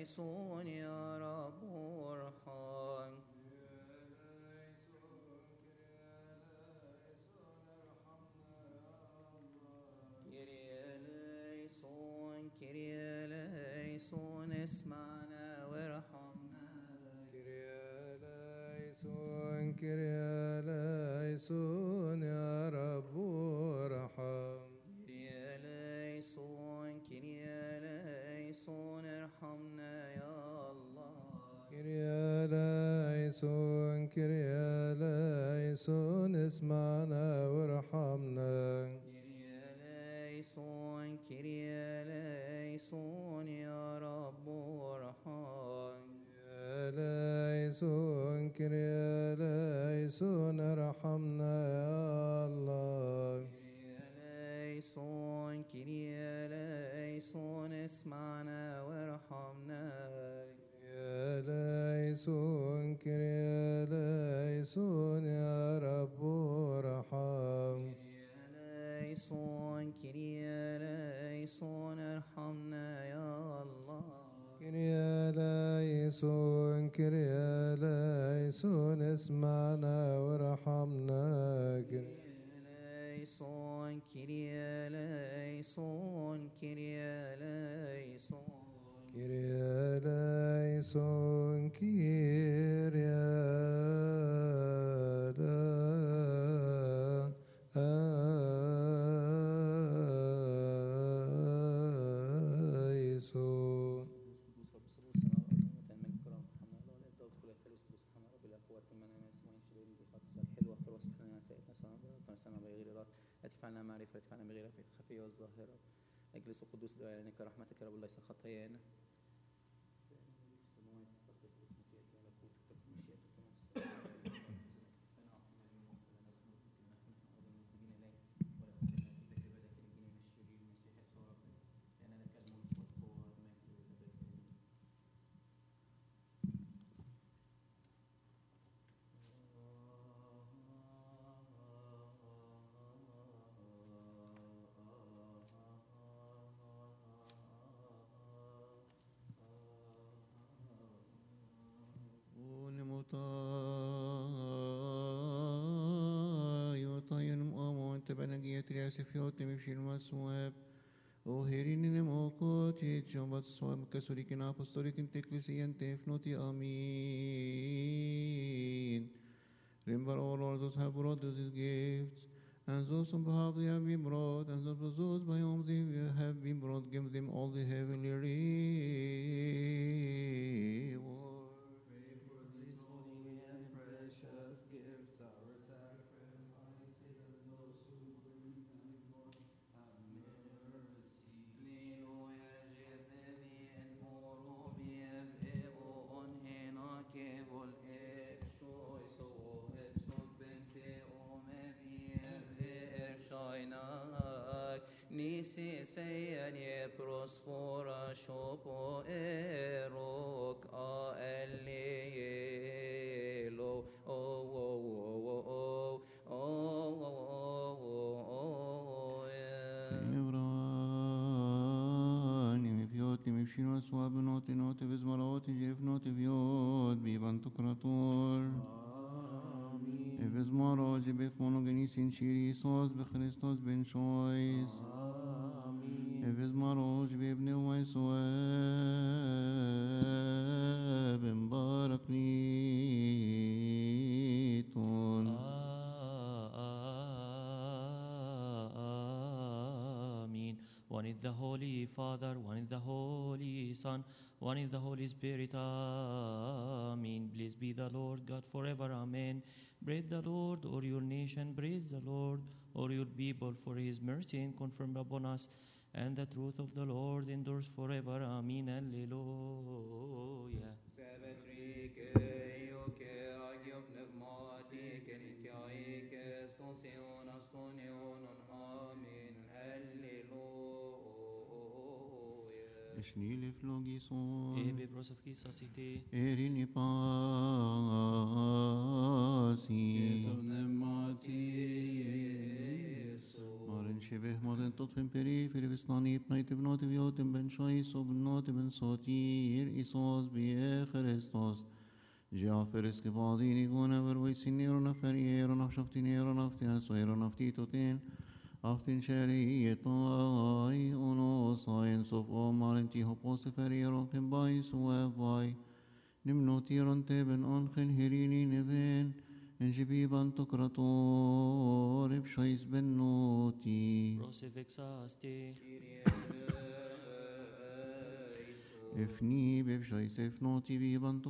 إليسون يا رب ارحم. كيريا إليسون اسمعنا وارحمنا. كيريا ليسون يا رب ارحم. كيريا إليسون ارحمنا يا الله. كيريا ليسون اسمعنا وارحمنا. كيريا إليسون يا رب ارحم. كيريا ليسون ارحمنا يا الله. كيريا إليسون اسمعنا وارحمنا. كيريا ليسون يا رب ارحم. كيريا إليسون ارحمنا يا الله. كيريا ليسون اسمعنا وارحمنا. كيريا إليسون كيريا إليسون. ادفعنا معرفة، ادفعنا بغير الخفية والظاهرة. اجلس قدوس دعائك رحمتك يا رب ليس خطايانا. Fiot mifshir masweb o herin moko chichobat swam kasurikin apostolic ecclesian tefnoti amin. Remember all Lord those have brought us his gifts, and those on behalf they have been brought, and those by whom they have been brought, give them all the heavenly reward. Pray for these holy and precious gifts, our sacrifices, and those who believe in God, have mercy. Nisi seyan ye prosfora shopo erok a ello o Mifshino swab noti noti vizmaroti jef noti viod bivan tukrator. Vizmaro jebef monogenis in shiri sos be Christos ben shois. Vizmaro jebef neumai soeb embarak liton. One is the Holy Father, one is the Holy Son, one is the Holy Spirit. Amen. Blessed be the Lord God forever. Amen. Praise the Lord, or your nation. Praise the Lord, or your people, for his mercy and confirmed upon us, and the truth of the Lord endures forever. Amen. Alleluia. Eshnile flogison. Ebe prosavki sasite. Erini pasi. Etomnemati Yesu. Marin شبه مدن تطفن بريفري بسناني بنيت بنوت بيوتم بن شايس وبنوت بن صوتير إيسوس بيه خريستوس جافرس كفاضيني قونا برويسينيرو نفريرو نفشفتينيرو نفتياسويرو نفتيتوتين أفتن شريطاي أونو ساينس أوف أومالنتي هوبوس فريرو كمباي سوافاي نمنوتيرون تبن أنخن هيريني نبين انجبيبان تكراتور بشايس بنوتي Prosefixasti. افني بشايس افنوتي بيبان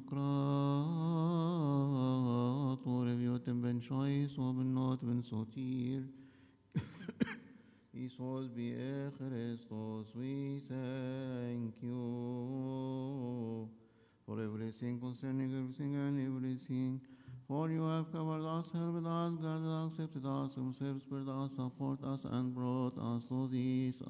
تكراتور بيوتن بن شايس وبنوت بن صوتير Isos be Christos, we thank you for everything concerning everything and everything. For you have covered us, helped us, guarded us, accepted us, and spared us, support us, and brought us to this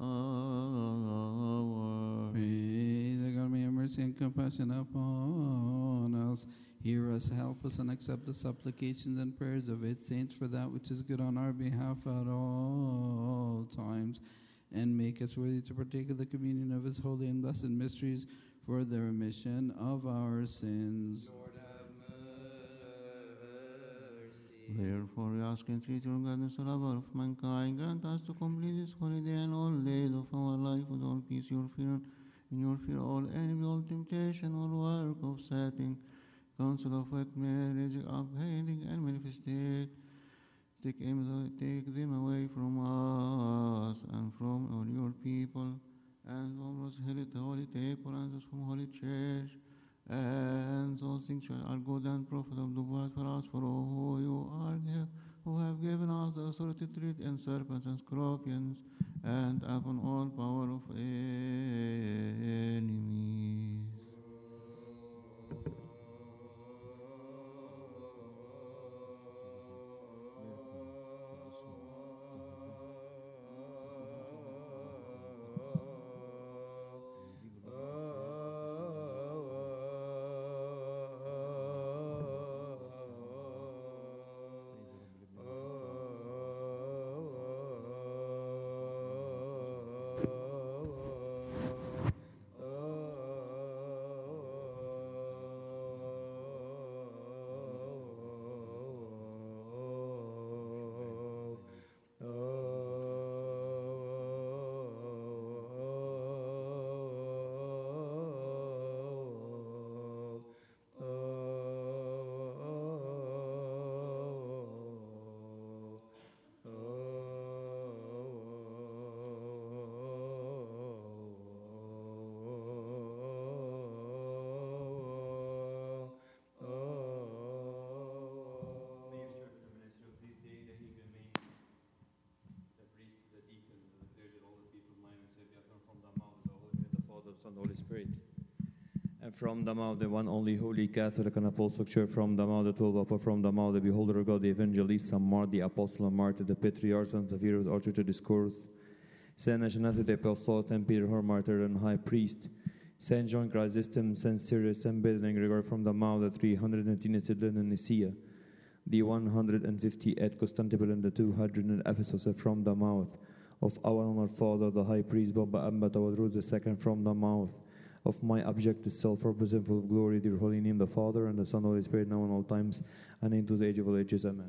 hour. May the God may have mercy and compassion upon us. Hear us, help us, and accept the supplications and prayers of its saints for that which is good on our behalf at all times, and make us worthy to partake of the communion of his holy and blessed mysteries for the remission of our sins. Lord have mercy. Therefore, we ask and entreat your guidance, the lover of mankind, grant us to complete this holy day and all days of our life with all peace, your fear, in your fear, all enemy, all temptation, all work of Satan, counsel of wet marriage, upholding and manifested. Take them away from us and from all your people, and from us the holy table, and us from holy church, and those things which are good and profitable but for us, for who you are, who have given us the authority to tread on serpents and scorpions, and upon all power of enemies. Son, Holy Spirit. And from the mouth, the one only holy Catholic and Apostolic Church, from the mouth, the 12 apostles, from the mouth, the beholder of God, the evangelist, St. Mark, the apostle and martyr, the patriarch, St. Xavier, the archer to discourse, Saint Ignatius, the apostle, St. Peter, her martyr and high priest, Saint John Chrysostom, Saint Cyrus, Saint Basil and Gregory, from the mouth, the 319 at Sidon and Nicaea, the 150 at Constantinople, and the 200 in Ephesus, from the mouth of our honored Father, the High Priest, Baba Amba Tawadruz, the second from the mouth of my object self-representative full of glory, dear holy name, the Father, and the Son, and the Holy Spirit, now and all times, and into the age of all ages. Amen.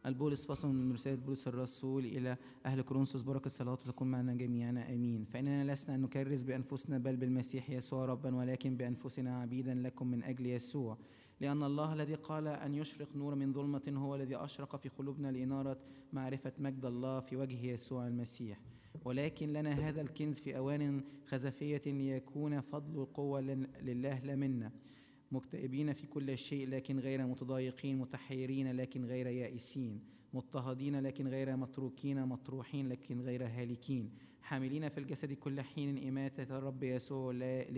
البولس فصل من رسالة بولس الرسول إلى أهل كورنثوس. بركة صلاة تكون معنا جميعا آمين. فإننا لسنا أن نكرس بأنفسنا بل بالمسيح يسوع ربا، ولكن بأنفسنا عبيدا لكم من أجل يسوع، لأن الله الذي قال أن يشرق نور من ظلمة هو الذي أشرق في قلوبنا لإنارة معرفة مجد الله في وجه يسوع المسيح. ولكن لنا هذا الكنز في أوان خزفية ليكون فضل القوة لله لا منا، مكتئبين في كل شيء لكن غير متضايقين، متحيرين لكن غير يائسين، مضطهدين لكن غير متروكين، مطروحين لكن غير هالكين، حاملين في الجسد كل حين إماتة الرب يسوع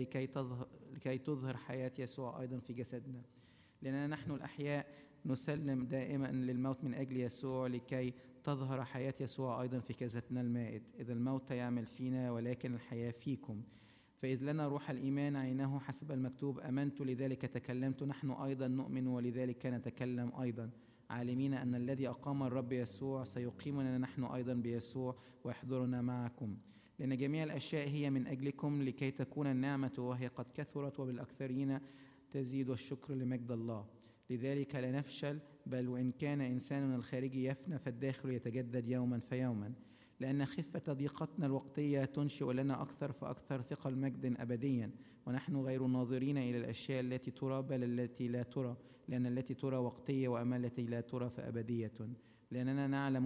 لكي تظهر حياة يسوع أيضا في جسدنا. لأننا نحن الأحياء نسلم دائما للموت من أجل يسوع لكي تظهر حياة يسوع أيضا في جسدنا المائت. إذ الموت يعمل فينا ولكن الحياة فيكم. فإذ لنا روح الإيمان عينه حسب المكتوب أمنت لذلك تكلمت، نحن أيضا نؤمن ولذلك نتكلم أيضا، عالمين أن الذي أقام الرب يسوع سيقيمنا نحن أيضا بيسوع ويحضرنا معكم. لأن جميع الأشياء هي من أجلكم لكي تكون النعمة وهي قد كثرت وبالأكثرين تزيد، والشكر لمجد الله. لذلك لا نفشل، بل وإن كان إنساننا الخارجي يفنى فالداخل يتجدد يوما فيوما. لأن خفة ضيقتنا الوقتية تنشئ لنا أكثر فأكثر ثقل مجد أبديا، ونحن غير ناظرين إلى الأشياء التي ترى بل التي لا ترى، لأن التي ترى وقتية وأما التي لا ترى فأبدية. لأننا نعلم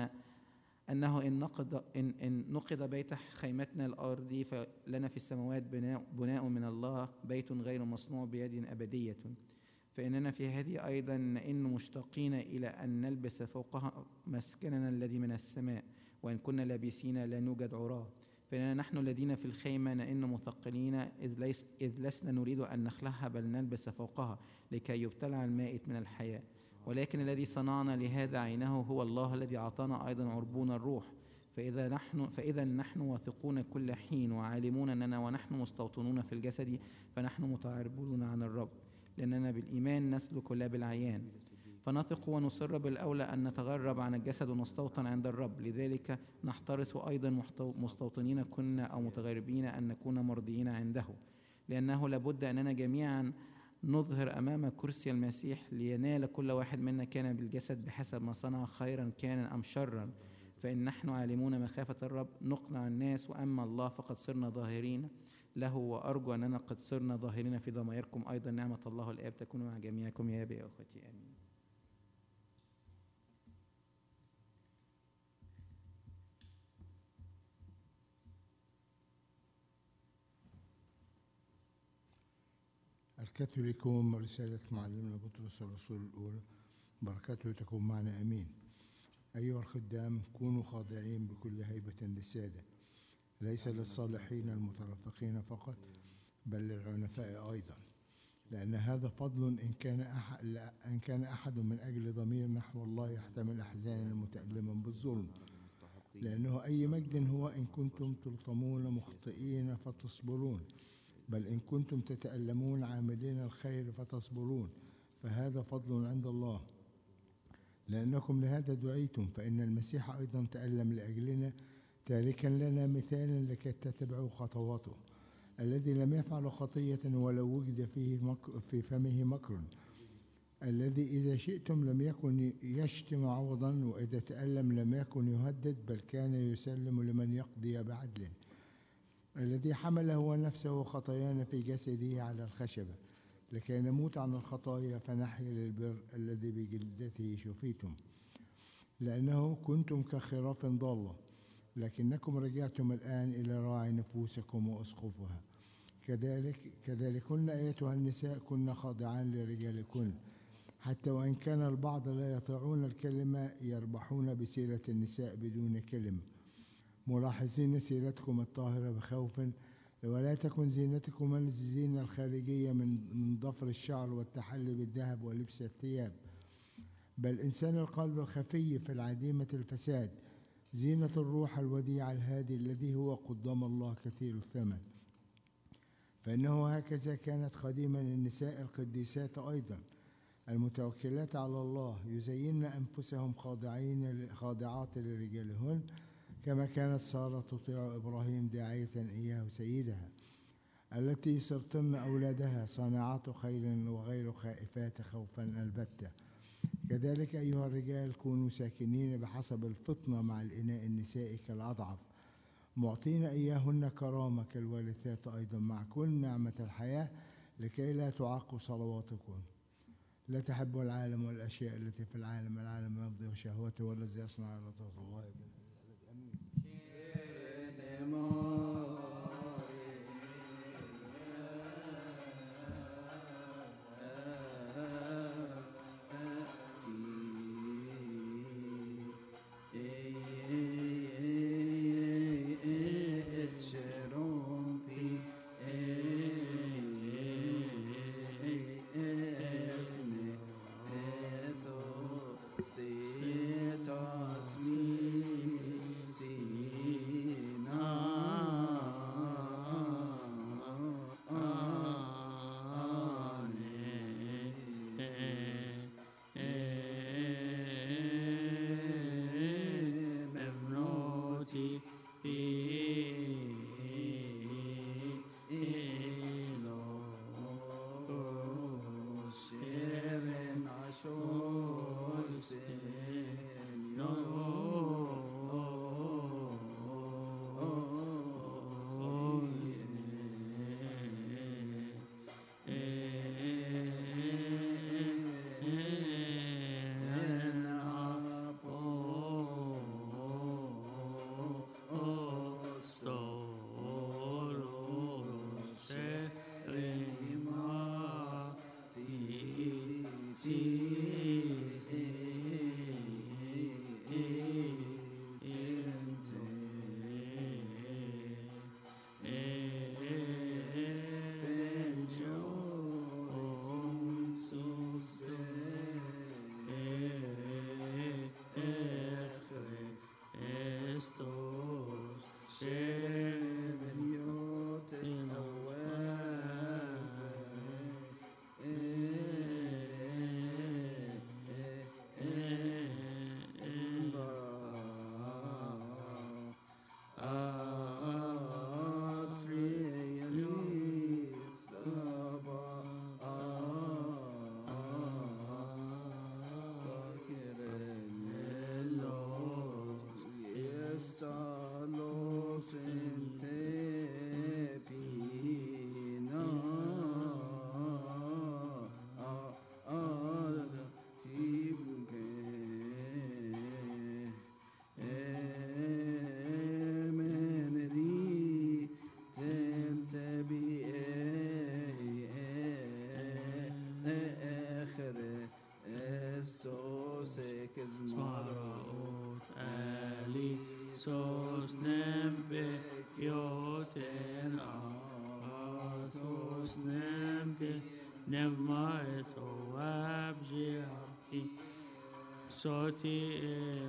أنه إن نقض بيت خيمتنا الأرضي فلنا في السماوات بناء من الله، بيت غير مصنوع بيد أبدية. فإننا في هذه أيضا نئن مشتاقين إلى أن نلبس فوقها مسكننا الذي من السماء، وإن كنا لابسين لا نوجد عراه. فإننا نحن الذين في الخيمة نئن مثقلين، إذ لسنا نريد أن نخلعها بل نلبس فوقها لكي يبتلع المائت من الحياة. ولكن الذي صنعنا لهذا عينه هو الله الذي أعطانا أيضا عربون الروح. فإذا نحن واثقون كل حين وعالمون أننا ونحن مستوطنون في الجسد فنحن متعربون عن الرب، لأننا بالإيمان نسلك لا بالعيان. فنثق ونصر بالأولى أن نتغرب عن الجسد ونستوطن عند الرب. لذلك نحترث أيضا مستوطنين كنا أو متغربين أن نكون مرضيين عنده، لأنه لابد أننا جميعا نظهر أمام كرسي المسيح لينال كل واحد منا كان بالجسد بحسب ما صنع، خيرا كان أم شرا. فإن نحن عالمون مخافة الرب نقنع الناس، وأما الله فقد صرنا ظاهرين له. وأرجو أننا قد صرنا ظاهرين في ضمائركم أيضا. نعمة الله الآب تكون مع جميعكم يا أبي أخوتي آمين. الكاثوليكوم رسالة معلمنا بطرس الرسول الأولى، بركاته تكون معنا أمين. أيها الخدام كونوا خاضعين بكل هيبة للسادة، ليس للصالحين المترفقين فقط بل للعنفاء أيضا، لأن هذا فضل إن كان أحد من أجل ضمير نحو الله يحتمل أحزانا متألما بالظلم. لأنه أي مجد هو إن كنتم تلطمون مخطئين فتصبرون، بل إن كنتم تتألمون عاملين الخير فتصبرون، فهذا فضل عند الله. لأنكم لهذا دعيتم، فإن المسيح أيضا تألم لأجلنا تاركا لنا مثالا لكي تتبعوا خطواته، الذي لم يفعل خطية ولو وجد في فمه مكر، الذي إذا شئتم لم يكن يشتم عوضا، وإذا تألم لم يكن يهدد بل كان يسلم لمن يقضي بعدل، الذي حمل هو نفسه خطايانا في جسده على الخشبة لكي نموت عن الخطايا فنحيا للبر الذي بجلدته شفيتم. لأنه كنتم كخراف ضالة لكنكم رجعتم الآن إلى راعي نفوسكم وأسقفها. كذلكن أيتها النساء كن خاضعان لرجالكن، حتى وإن كان البعض لا يطيعون الكلمة يربحون بسيرة النساء بدون كلمة، ملاحظين سيرتكم الطاهرة بخوف، ولا تكن زينتكم الزينة الخارجية من ضفر الشعر والتحلي بالذهب ولبس الثياب، بل إنسان القلب الخفي في العديمة الفساد، زينة الروح الوديع الهادي الذي هو قدام الله كثير الثمن. فإنه هكذا كانت خادمة النساء القديسات أيضا المتوكلات على الله، يزين أنفسهم خاضعات لرجالهن، كما كانت سارة تطيع إبراهيم داعية إياه سيدها، التي صرتن أولادها صانعات خير وغير خائفات خوفا البتة. كذلك أيها الرجال كونوا ساكنين بحسب الفطنة مع الإناء النسائي كالأضعف، معطين إياهن كرامة كالوارثات أيضا مع كل نعمة الحياة، لكي لا تعاقوا صلواتكم. لا تحبوا العالم والأشياء التي في العالم، العالم يمضي وشهوته والذي يصنع رضاه الله. صوتي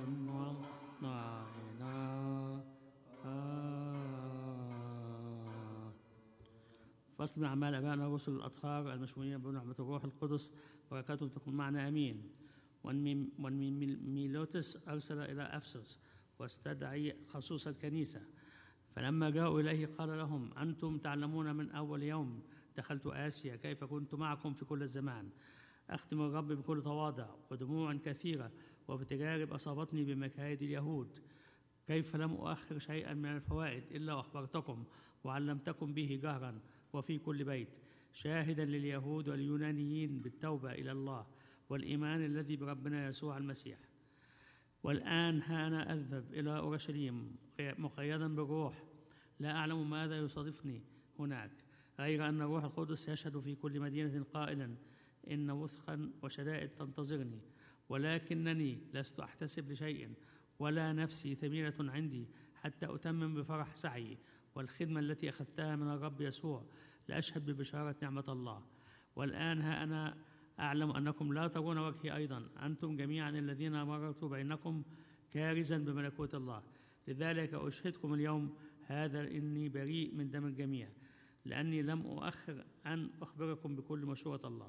فصل من أعمال أبائنا الرسل الأطهار المشمولين بنعمة الروح القدس، بركاتهم تكون معنا آمين. وأن ميلوتس أرسل إلى أفسس واستدعي خصوص الكنيسة، فلما جاءوا إليه قال لهم: أنتم تعلمون من أول يوم دخلت آسيا كيف كنت معكم في كل الزمان، أخدم الرب بكل تواضع ودموع كثيرة وبتجارب أصابتني بمكايد اليهود، كيف لم أؤخر شيئا من الفوائد إلا وأخبرتكم وعلمتكم به جهرا وفي كل بيت، شاهدا لليهود واليونانيين بالتوبة إلى الله والإيمان الذي بربنا يسوع المسيح. والآن ها أنا أذهب إلى أورشليم مقيدا بالروح، لا أعلم ماذا يصادفني هناك، غير أن الروح القدس يشهد في كل مدينة قائلا إن وثقا وشدائد تنتظرني، ولكنني لست أحتسب لشيء ولا نفسي ثمينة عندي حتى أتمم بفرح سعي والخدمة التي أخذتها من الرب يسوع لأشهد ببشارة نعمة الله. والآن ها أنا أعلم أنكم لا ترون وجهي أيضا، أنتم جميعا الذين مررت بينكم كارزا بملكوت الله. لذلك أشهدكم اليوم هذا إني بريء من دم الجميع، لأني لم أؤخر أن أخبركم بكل مشورة الله.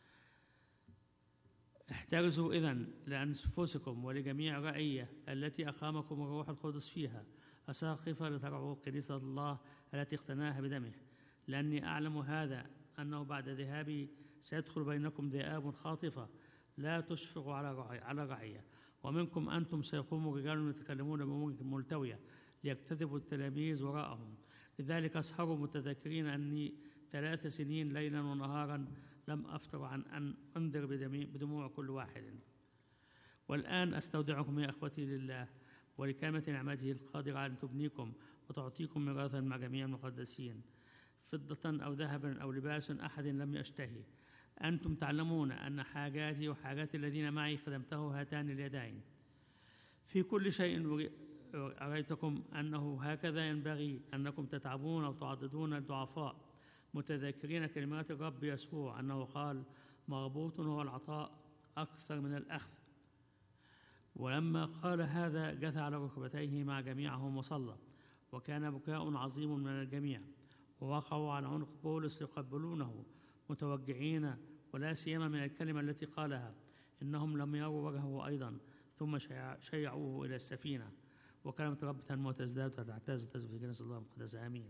احترزوا إذن لأنفسكم ولجميع رعية التي أقامكم الروح القدس فيها أساقفة لترعوا كنيسة الله التي اقتناها بدمه، لأني أعلم هذا أنه بعد ذهابي سيدخل بينكم ذئاب خاطفة لا تشفقوا على رعية. ومنكم أنتم سيقوم رجال يتكلمون بأمور ملتوية ليجتذبوا التلاميذ وراءهم. لذلك اسهروا متذكرين أني 3 سنين ليلا ونهارا لم أفتر عن أن أنذر بدموع كل واحد. والآن أستودعكم يا أخوتي لله ولكلمة نعمته القادرة أن تبنيكم وتعطيكم ميراثا مع جميع المقدسين، فضة أو ذهبا أو لباس أحد لم يشتهي. أنتم تعلمون أن حاجاتي وحاجات الذين معي خدمته هاتان اليدين. في كل شيء أريتكم أنه هكذا ينبغي أنكم تتعبون أو تعضدون الضعفاء، متذكرين كلمات الرب يسوع أنه قال: مغبوط هو العطاء أكثر من الأخذ. ولما قال هذا جثى على ركبتيه مع جميعهم وصلى، وكان بكاء عظيم من الجميع، ووقعوا على عنق بولس يقبلونه متوجعين، ولا سيما من الكلمة التي قالها، إنهم لم يروا وجهه أيضا، ثم شيعوه إلى السفينة. وكلمة رب تنمو وتزداد وتعتز وتثبت في كنيسة الله المقدسة. آمين.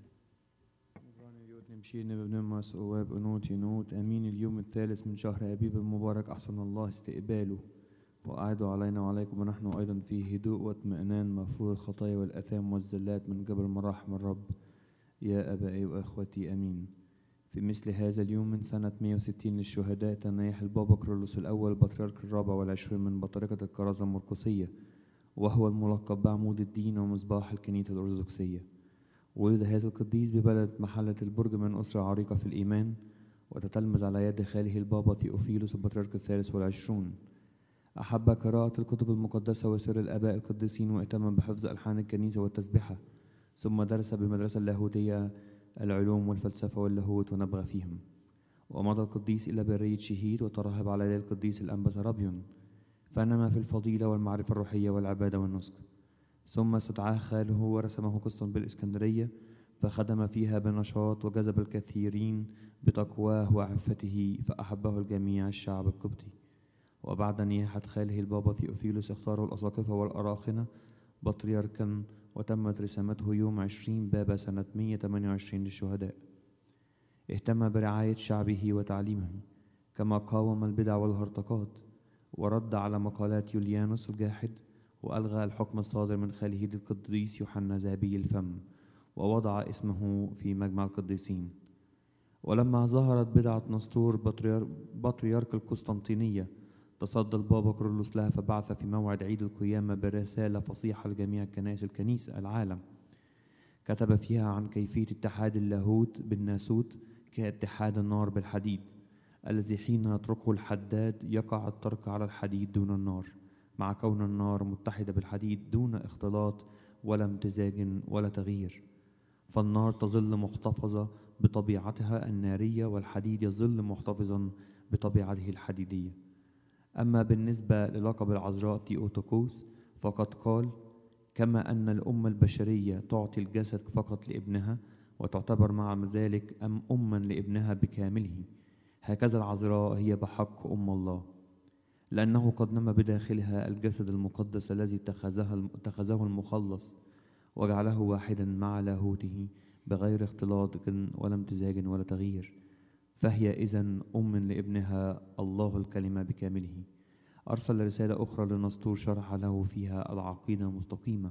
نمشي بنمس واب قنوت ينوت. امين. اليوم الثالث من شهر ابيب المبارك، احسن الله استقباله وأعدوا علينا وعليكم ونحن ايضا في هدوء واطمئنان مغفور الخطايا والاثام والزلات من قبل مراحم الرب يا ابائي واخوتي. امين. في مثل هذا اليوم من سنة 160 للشهداء تنيح البابا كرولوس الأول البطريرك 24 من بطريقة الكرازة المرقسية، وهو الملقب بعمود الدين ومصباح الكنيسة الأرثوذكسية. ولد هذا القديس ببلد محلة البرج من أسرة عريقة في الإيمان، وتتلمذ على يد خاله البابا ثيوفيلوس البطريرك 23. أحب قراءة الكتب المقدسة وسر الآباء القديسين، واهتم بحفظ ألحان الكنيسة والتسبحة، ثم درس بالمدرسة اللاهوتية العلوم والفلسفة واللاهوت ونبغ فيهم. ومضى القديس إلى برية شهيد وترهب على يد القديس الأنبا سرابيون، فنما في الفضيلة والمعرفة الروحية والعبادة والنسك. ثم استدعاه خاله ورسمه قسطا بالإسكندرية، فخدم فيها بنشاط وجذب الكثيرين بتقواه وعفته، فأحبه الجميع الشعب القبطي. وبعد نياحة خاله البابا ثيوفيلوس اختاره الأساقفة والأراخنة بطريركا، وتمت رسامته يوم 20 باب سنة 128 للشهداء. اهتم برعاية شعبه وتعليمه، كما قاوم البدع والهرطقات، ورد على مقالات يوليانوس الجاحد، وألغى الحكم الصادر من خاله القديس يوحنا ذهبي الفم، ووضع اسمه في مجمع القديسين. ولما ظهرت بدعة نسطور بطريرك القسطنطينية تصدى البابا كرولوس لها، فبعث في موعد عيد القيامة برسالة فصيحة لجميع كنائس الكنيسة العالم، كتب فيها عن كيفية اتحاد اللاهوت بالناسوت كاتحاد النار بالحديد، الذي حين يتركه الحداد يقع الترك على الحديد دون النار، مع كون النار متحدة بالحديد دون اختلاط ولا امتزاج ولا تغيير. فالنار تظل محتفظة بطبيعتها النارية، والحديد يظل محتفظا بطبيعته الحديدية. أما بالنسبة للقب العذراء ثيوتوكوس فقد قال: كما أن الأمة البشرية تعطي الجسد فقط لابنها وتعتبر مع ذلك أما لابنها بكامله، هكذا العذراء هي بحق أم الله، لأنه قد نمى بداخلها الجسد المقدس الذي اتخذه المخلص وجعله واحدا مع لاهوته بغير اختلاط ولا امتزاج ولا تغيير، فهي إذن أم لابنها الله الكلمة بكامله. أرسل رسالة أخرى لنسطور شرح له فيها العقيدة المستقيمة،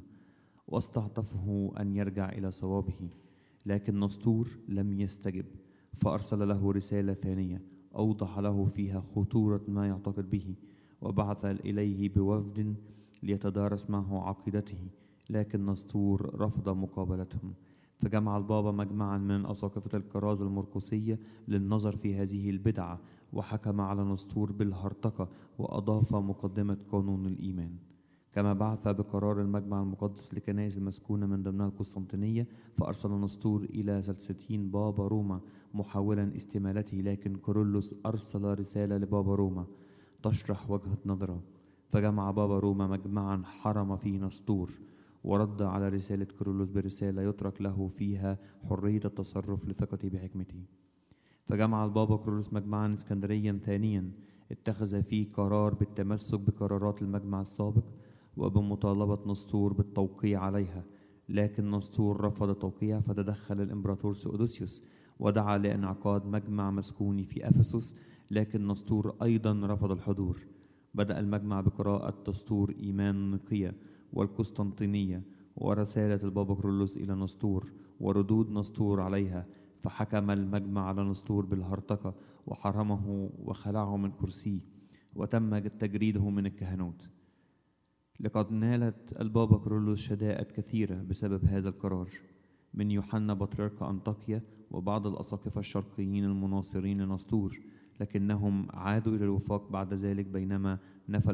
واستعطفه أن يرجع إلى صوابه، لكن نسطور لم يستجب، فأرسل له رسالة ثانية أوضح له فيها خطورة ما يعتقد به، وبعث إليه بوفد ليتدارس معه عقيدته، لكن نسطور رفض مقابلتهم. فجمع البابا مجمعا من أساقفة الكرازة المرقسية للنظر في هذه البدعة، وحكم على نسطور بالهرطقة، وأضاف مقدمة قانون الإيمان. كما بعث بقرار المجمع المقدس لكنائس المسكونة من ضمنها القسطنطينية، فأرسل نسطور إلى سلستين بابا روما محاولا استمالته، لكن كورولوس أرسل رسالة لبابا روما تشرح وجهة نظره، فجمع بابا روما مجمعا حرم فيه نسطور، ورد على رسالة كورولوس برسالة يترك له فيها حرية التصرف لثقته بحكمته. فجمع البابا كورولوس مجمعا اسكندريا ثانيا اتخذ فيه قرار بالتمسك بقرارات المجمع السابق وبمطالبة نسطور بالتوقيع عليها، لكن نسطور رفض التوقيع، فتدخل الإمبراطور سؤدوسيوس ودعا لانعقاد مجمع مسكوني في أفسس، لكن نسطور أيضا رفض الحضور. بدأ المجمع بقراءة دستور إيمان نقية والقسطنطينية ورسالة البابا كرولوس إلى نسطور وردود نسطور عليها، فحكم المجمع على نسطور بالهرطقة وحرمه وخلعه من كرسيه وتم تجريده من الكهنوت. لقد نالت البابا كرولوس شدائد كثيرة بسبب هذا القرار من يوحنا بطريرك أنطاكيا وبعض الأساقفة الشرقيين المناصرين لنسطور، لكنهم عادوا إلى الوفاق بعد ذلك بينما نفى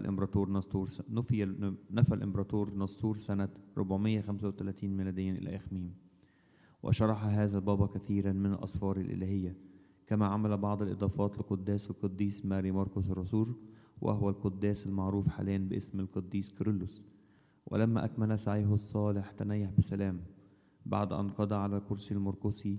الإمبراطور نسطور سنة 435 ميلاديا إلى إخميم. وشرح هذا البابا كثيرا من الأسفار الإلهية، كما عمل بعض الإضافات لقداس القديس ماري مرقس الرسول، وهو القداس المعروف حاليا باسم القديس كيرلس. ولما أكمل سعيه الصالح تنيح بسلام بعد أن قضى على الكرسي المرقسي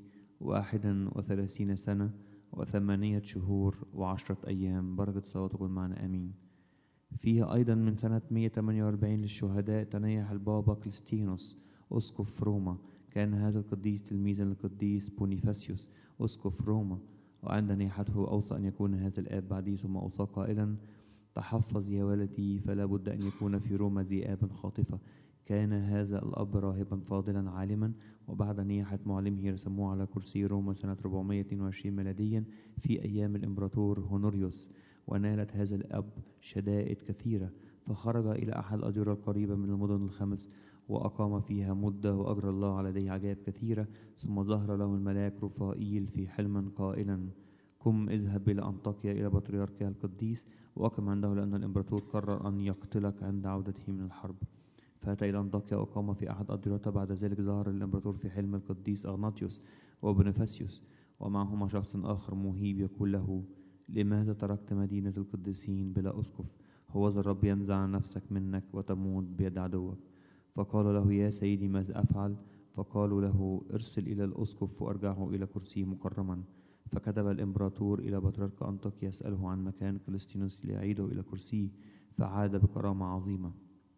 31 سنة و8 شهور و10 أيام. بركة صلواته تكون معنا آمين. فيه أيضا من سنة 148 للشهداء تنيح البابا كليستينوس أسقف روما. كان هذا القديس تلميذا للقديس بونيفاسيوس أسقف روما، وعند نياحته أوصى أن يكون هذا الآب بعديه، ثم أوصى قائلا: تحفظ يا ولدي، فلا بد أن يكون في روما ذئاب خاطفة. كان هذا الأب راهبا فاضلا عالما، وبعد نياحة معلمه رسموه على كرسي روما سنة 422 ميلاديا في أيام الإمبراطور هونوريوس. ونالت هذا الأب شدائد كثيرة، فخرج إلى أحد الأديرة القريبة من المدن الخمس وأقام فيها مدة، وأجرى الله على يديه عجائب كثيرة. ثم ظهر له الملاك رفائيل في حلم قائلا: قم اذهب إلى أنطاكيا إلى بطريركها القديس وأقم عنده، لأن الإمبراطور قرر أن يقتلك عند عودته من الحرب. فأتى إلى أنطاكيا وأقام في أحد أديرته. بعد ذلك ظهر الإمبراطور في حلم القديس أغناطيوس وبونيفاسيوس، ومعهما شخص آخر مهيب يقول له: لماذا تركت مدينة القديسين بلا أسقف؟ هوذا الرب ينزع نفسك منك وتموت بيد عدوك. فقال له: يا سيدي ماذا أفعل؟ فقالوا له: ارسل إلى الأسقف وأرجعه إلى كرسيه مكرما. فكتب الإمبراطور إلى بطريرك أنطاكيا يسأله عن مكان كليستينوس ليعيده إلى كرسيه، فعاد بكرامة عظيمة.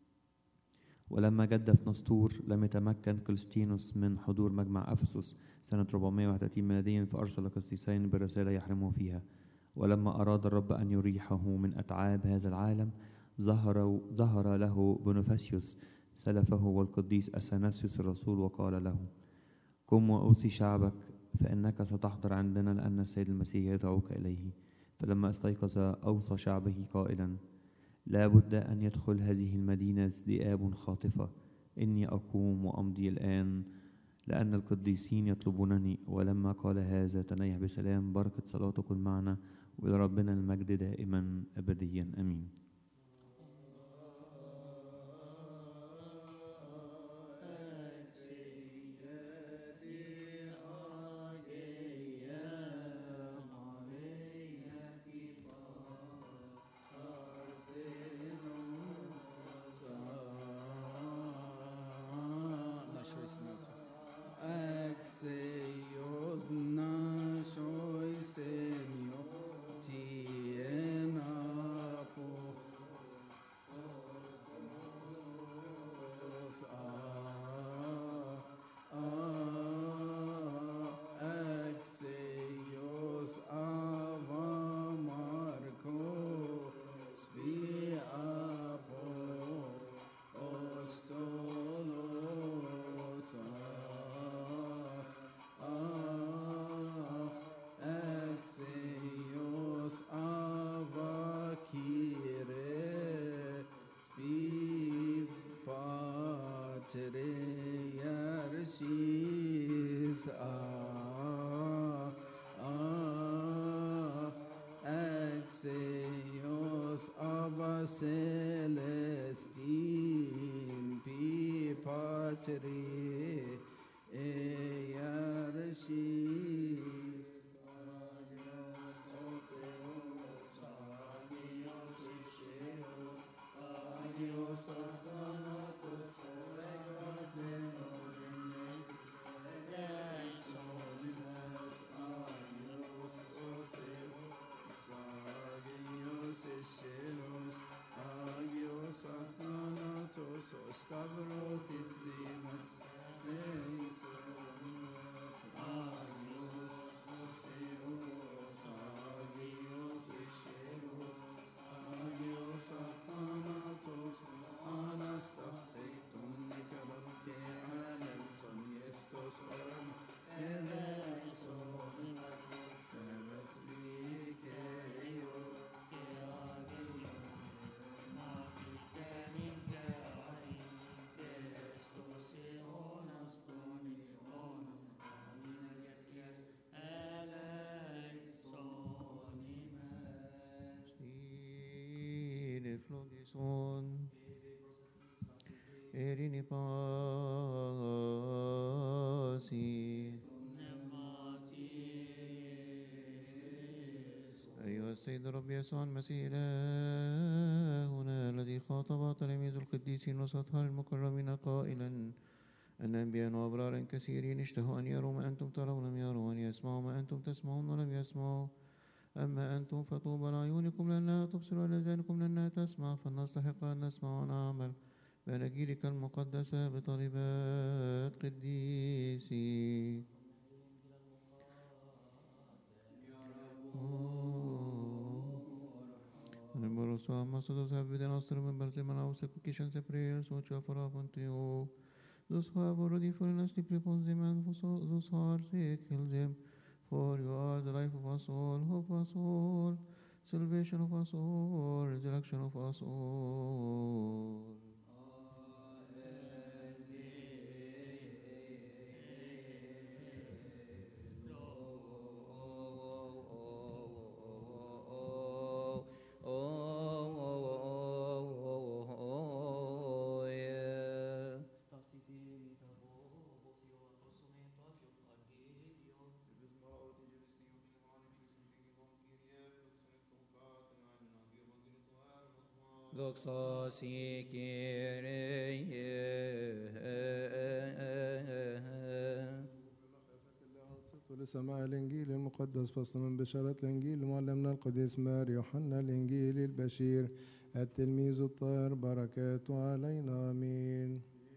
ولما جدف نسطور لم يتمكن كليستينوس من حضور مجمع أفسس سنة 431 ميلاديا، فأرسل قسيسين برسالة يحرمه فيها. ولما أراد الرب أن يريحه من أتعاب هذا العالم ظهر له بونيفاسيوس سلفه والقديس أثناسيوس الرسول، وقال له: قم وأوصي شعبك، فإنك ستحضر عندنا، لأن السيد المسيح يدعوك إليه. فلما استيقظ أوصى شعبه قائلا: لا بد أن يدخل هذه المدينة ذئاب خاطفة. إني أقوم وأمضي الآن، لأن القديسين يطلبونني. ولما قال هذا تنيح بسلام. بركة صلاته تكون معنا، ولربنا المجد دائما أبديا آمين. Celestine pi patri earshis Stavrotis Dimas Agios Son Erini pasi أيها السيد الرب يسوع المسيح إلهنا الذي خاطب تلاميذ القديسين والأطهار المكرمين قائلا أن أنبياء وأبرار كثيرين اشتهوا أن يروا ما أنتم ترون ولم يروا وأن يسمعوا ما أنتم تسمعون ولم يسمعوا أما أنتم فطوبى لعيونكم لأنها تبصر ولأذانكم لأنها تسمع فلنستحق أن نسمع ونعمل بأناجيلك المقدسة بطلبات قديسي Remember also our masters have within us to remember them and our supplications and prayers which we offer up unto you. Those who have already fallen asleep upon them and those who are sick, heal them. For you are the life of us all, hope of us all, salvation of us all, resurrection of us all. Doxosi Kyrie. لسماع الإنجيل المقدس فصل من بشارة الإنجيل لمعلمنا القديس مار يوحنا الإنجيل البشير التلميذ الطاهر بركاته علينا آمين.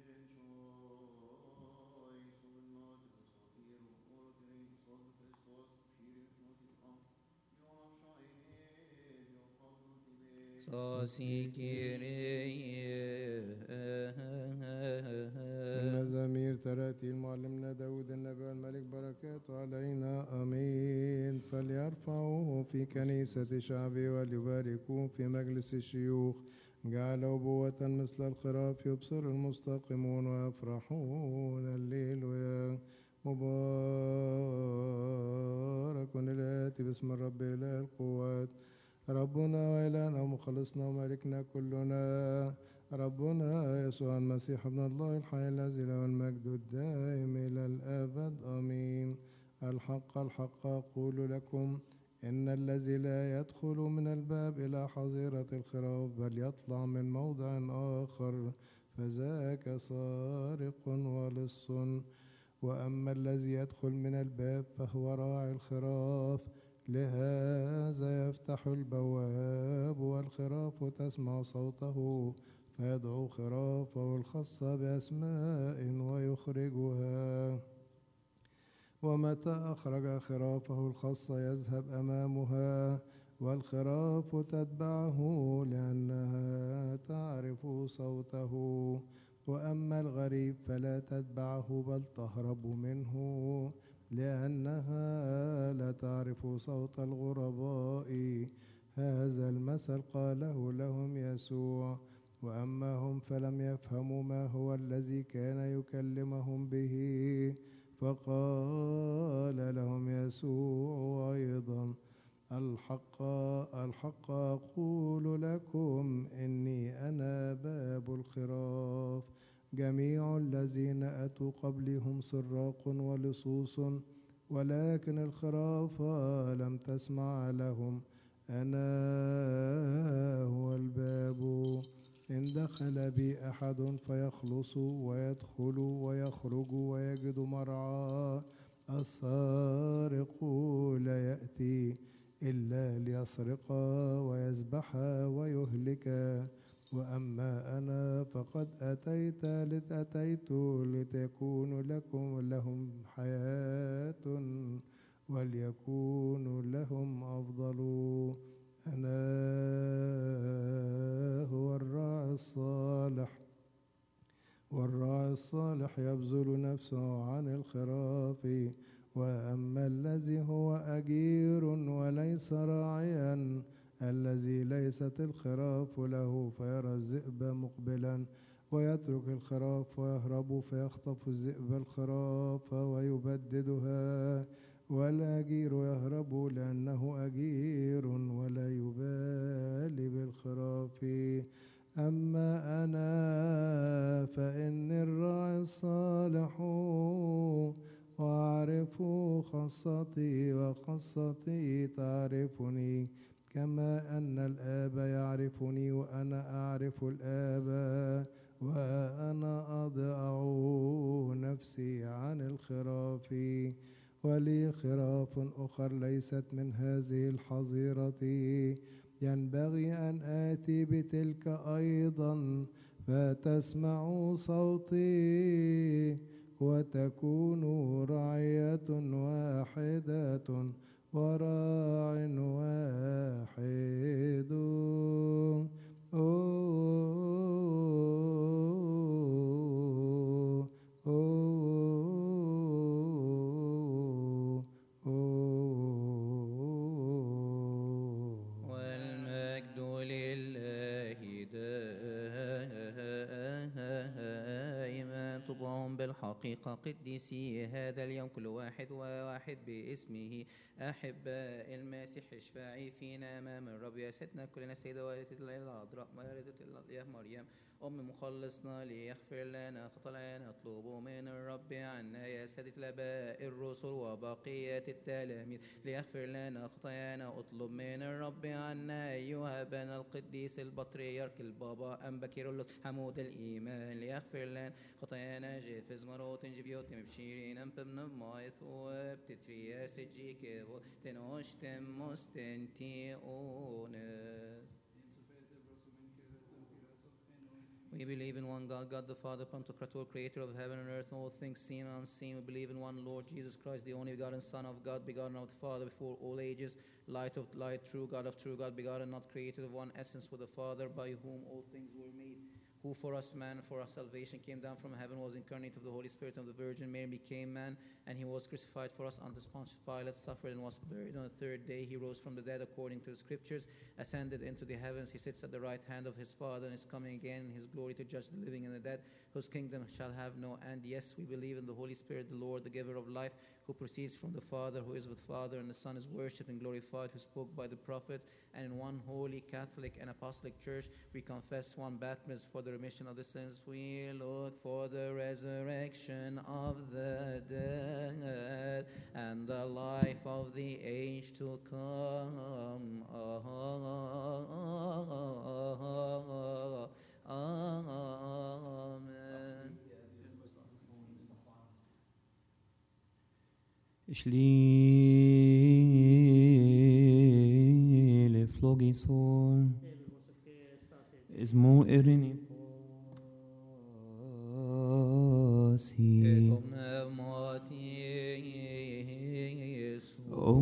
المزامير تراتيل معلمنا داود النبي والملك بركاته علينا آمين. فليرفعوه في كنيسة شعبه وليباركوه في مجلس الشيوخ. جعل أبوة مثل الخراف يبصر المستقيمون ويفرحون الليلويا. مبارك الآتي باسم الرب إله القوات ربنا وإلهنا ومخلصنا ومالكنا كلنا ربنا يسوع المسيح ابن الله الحي الذي له المجد الدائم إلى الأبد آمين. الحق الحق أقول لكم إن الذي لا يدخل من الباب إلى حظيرة الخراف بل يطلع من موضع آخر فذاك سارق ولص. وأما الذي يدخل من الباب فهو راعي الخراف. لهذا يفتح البواب والخراف تسمع صوته فيدعو خرافه الخاصة بأسماء ويخرجها. ومتى أخرج خرافه الخاصة يذهب أمامها والخراف تتبعه لأنها تعرف صوته. وأما الغريب فلا تتبعه بل تهرب منه لأنها لا تعرف صوت الغرباء. هذا المثل قاله لهم يسوع. وأما هم فلم يفهموا ما هو الذي كان يكلمهم به. فقال لهم يسوع أيضا الحق الحق أقول لكم إني أنا باب الخراف. جميع الذين أتوا قبلهم سراق ولصوص ولكن الخراف لم تسمع لهم. أنا هو الباب. إن دخل بي أحد فيخلص ويدخل ويخرج ويجد مرعى. السارق لا يأتي إلا ليسرق ويذبح ويهلك. وأما أنا فقد أتيت لتكون لهم حياة وليكون لهم أفضل. أنا هو الراعي الصالح والراعي الصالح يبذل نفسه عن الخراف. وأما الذي هو أجير وليس راعيا الذي ليست الخراف له فيرى الذئب مقبلا ويترك الخراف ويهرب فيخطف الذئب الخراف ويبددها. والأجير يهرب لأنه أجير ولا يبالي بالخراف. أما أنا فإني الراعي الصالح وأعرف خاصتي وخاصتي تعرفني، كما أن الآب يعرفني وأنا أعرف الآب، وأنا أضع نفسي عن الخراف. ولي خراف أخر ليست من هذه الحظيرة، ينبغي أن آتي بتلك أيضا فتسمعوا صوتي، وتكونوا رعية واحدة وراع واحد. والمجد لله دائما. طوباهم بالحقيقة قديسي هذا اليوم كل واحد وواحد باسمه. أحباء المسيح اشفعي فينا أمام الرب يا سيدنا كلنا. السيدة والدة الله العذراء والدة الله مريم أم مخلصنا ليغفر لنا خطايانا. اطلبوا من الرب عنا يا سادة الآباء الرسل وبقية التلاميذ ليغفر لنا خطايانا. اطلب من الرب عنا أيها أبانا القديس البطريرك البابا أنبا كيرلس حمود الإيمان ليغفر لنا خطايانا. جيفز مروت جبيوت مبشيرين أمبم مايث وبتترياس جيكيفو تنوشتم مستنتي أونس. We believe in one God, God the Father, Pantocrator, creator of heaven and earth, and all things seen and unseen. We believe in one Lord Jesus Christ, the only begotten Son of God, begotten of the Father before all ages, light of light, true God of true God, begotten, not created, of one essence with the Father, by whom all things were made, who for us man, for our salvation, came down from heaven, was incarnate of the Holy Spirit of the Virgin Mary, became man, and he was crucified for us under Pontius Pilate, suffered and was buried. On the third day he rose from the dead according to the Scriptures, ascended into the heavens. He sits at the right hand of his Father, and is coming again in his glory to judge the living and the dead, whose kingdom shall have no end. Yes, we believe in the Holy Spirit, the Lord, the giver of life, who proceeds from the Father, who is with Father, and the Son is worshipped and glorified, who spoke by the prophets. And in one holy Catholic and Apostolic Church we confess one baptism for the remission of the sins. We look for the resurrection of the dead and the life of the age to come. Amen. Schliele flogison Esmo erini si O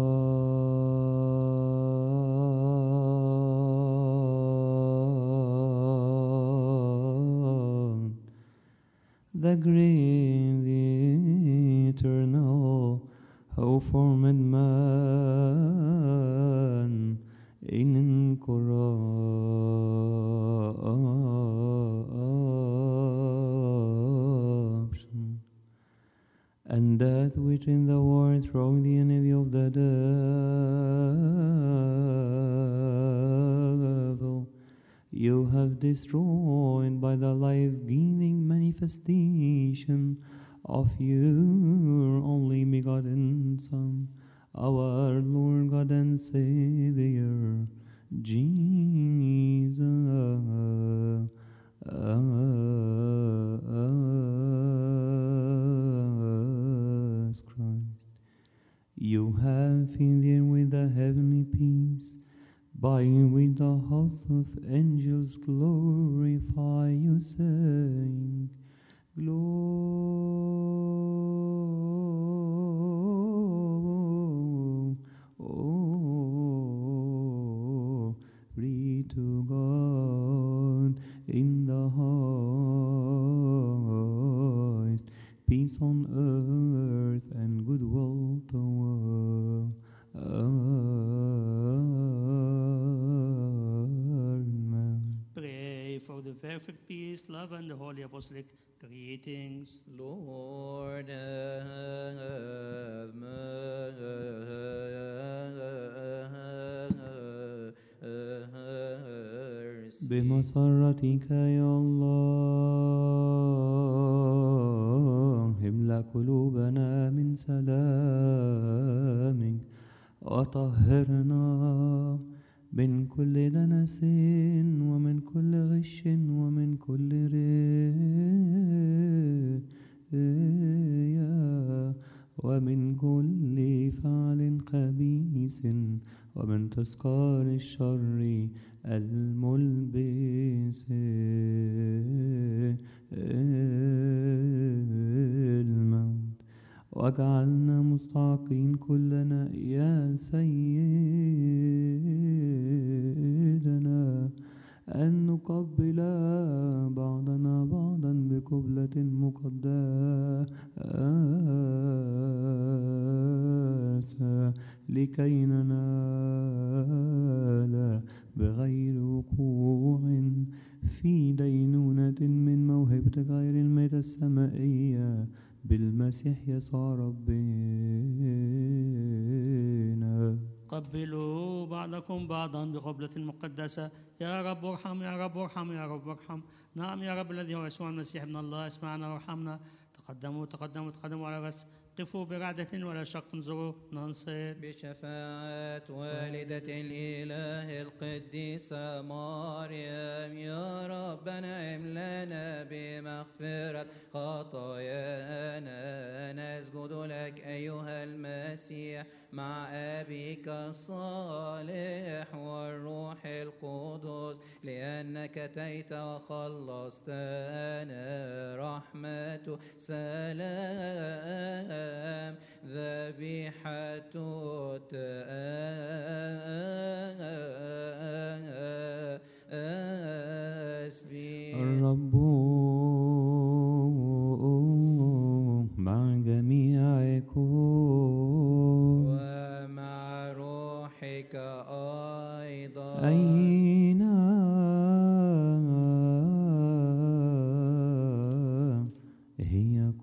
God, the great, the eternal, who formed man in incorruption, and that which in the world through the enemy of the devil you have destroyed by the life-giving manifestation of your only begotten Son, our Lord God and Savior, Jesus Christ. You have filled them with the heavenly peace, by which the host of angels glorify you, saying, Glory to God in the highest, peace on earth and goodwill toward man. Pray for the perfect peace, love, and the holy apostolic greetings. Lord, have mercy. بمسرتك يا الله املأ قلوبنا من سلامك وطهرنا من كل دنس ومن كل غش ومن كل رياء ومن كل فعل خبيث ومن تذكار الشر الملبس الموت واجعلنا مستحقين كلنا يا سيدنا أن نقبل بعضنا بعضا بقبلة مقدسة لكي ننال بغير وقوع في دينونة من موهبة غير الميت السمائية بالمسيح يسوع ربنا. قبلوا بعضكم بعضا بقبلة مقدسة. يا رب ارحم، يا رب ارحم، يا رب ارحم. نعم يا رب الذي هو يسوع المسيح ابن الله، اسمعنا وارحمنا. تقدموا تقدموا تقدموا على رأس، قفوا برعدة ولا شق، انظروا ننصت. بشفاعة والدة الإله القديسة مريم يا ربنا املنا بمغفرة خطايانا. نسجد لك أيها المسيح مع أبيك الصالح والروح القدس، لأنك أتيت وخلصتنا. رحمة سلام ذبيحة تسبيح. الرب مع جميعكم ومع روحك أيضا. أين هي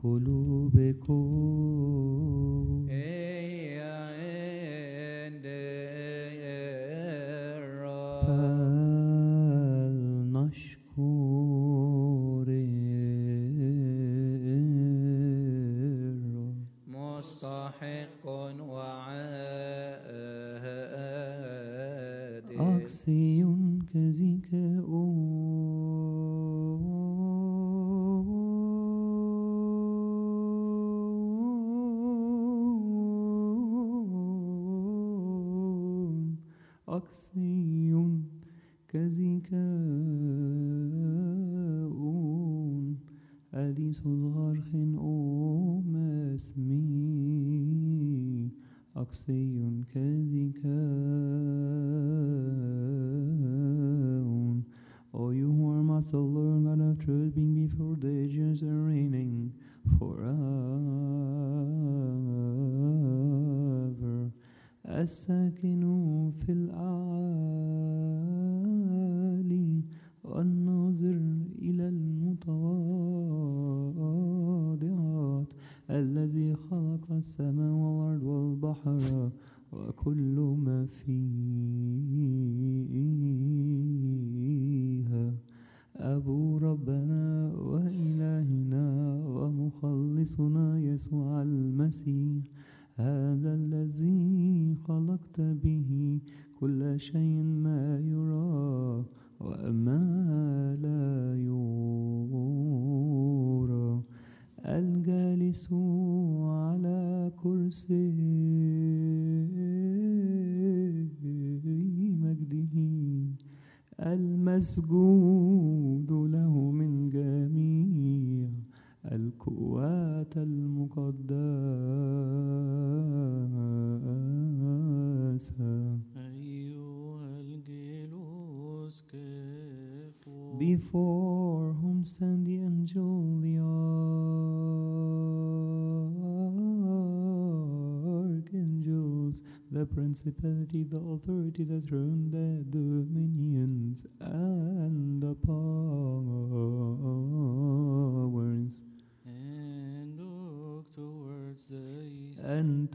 قلوبكم؟ هي عند الرب. فلنشكر الرب. مستحق وعادل. أقصي كذيك أقصي كذكاء أليس الغرخ اسمي أقصي كذكاء. O you who are master, Lord God of truth, being before the ages and reigning forever. الساكن في الأعالي والناظر إلى المتواضعات، الذي خلق السماء والأرض والبحر وكل ما فيها. أبو ربنا وإلهنا ومخلصنا يسوع المسيح، هذا الذي خلقت به كل شيء ما يرى وما لا يرى، الجالس على كرسي مجده، المسجود له من جميع القوات المقدسة. أيها الجلوس كفوا. Before whom stand the angel, the archangels, the principality, the authority, the throne, the dominions, and the powers. And look towards the east. أنت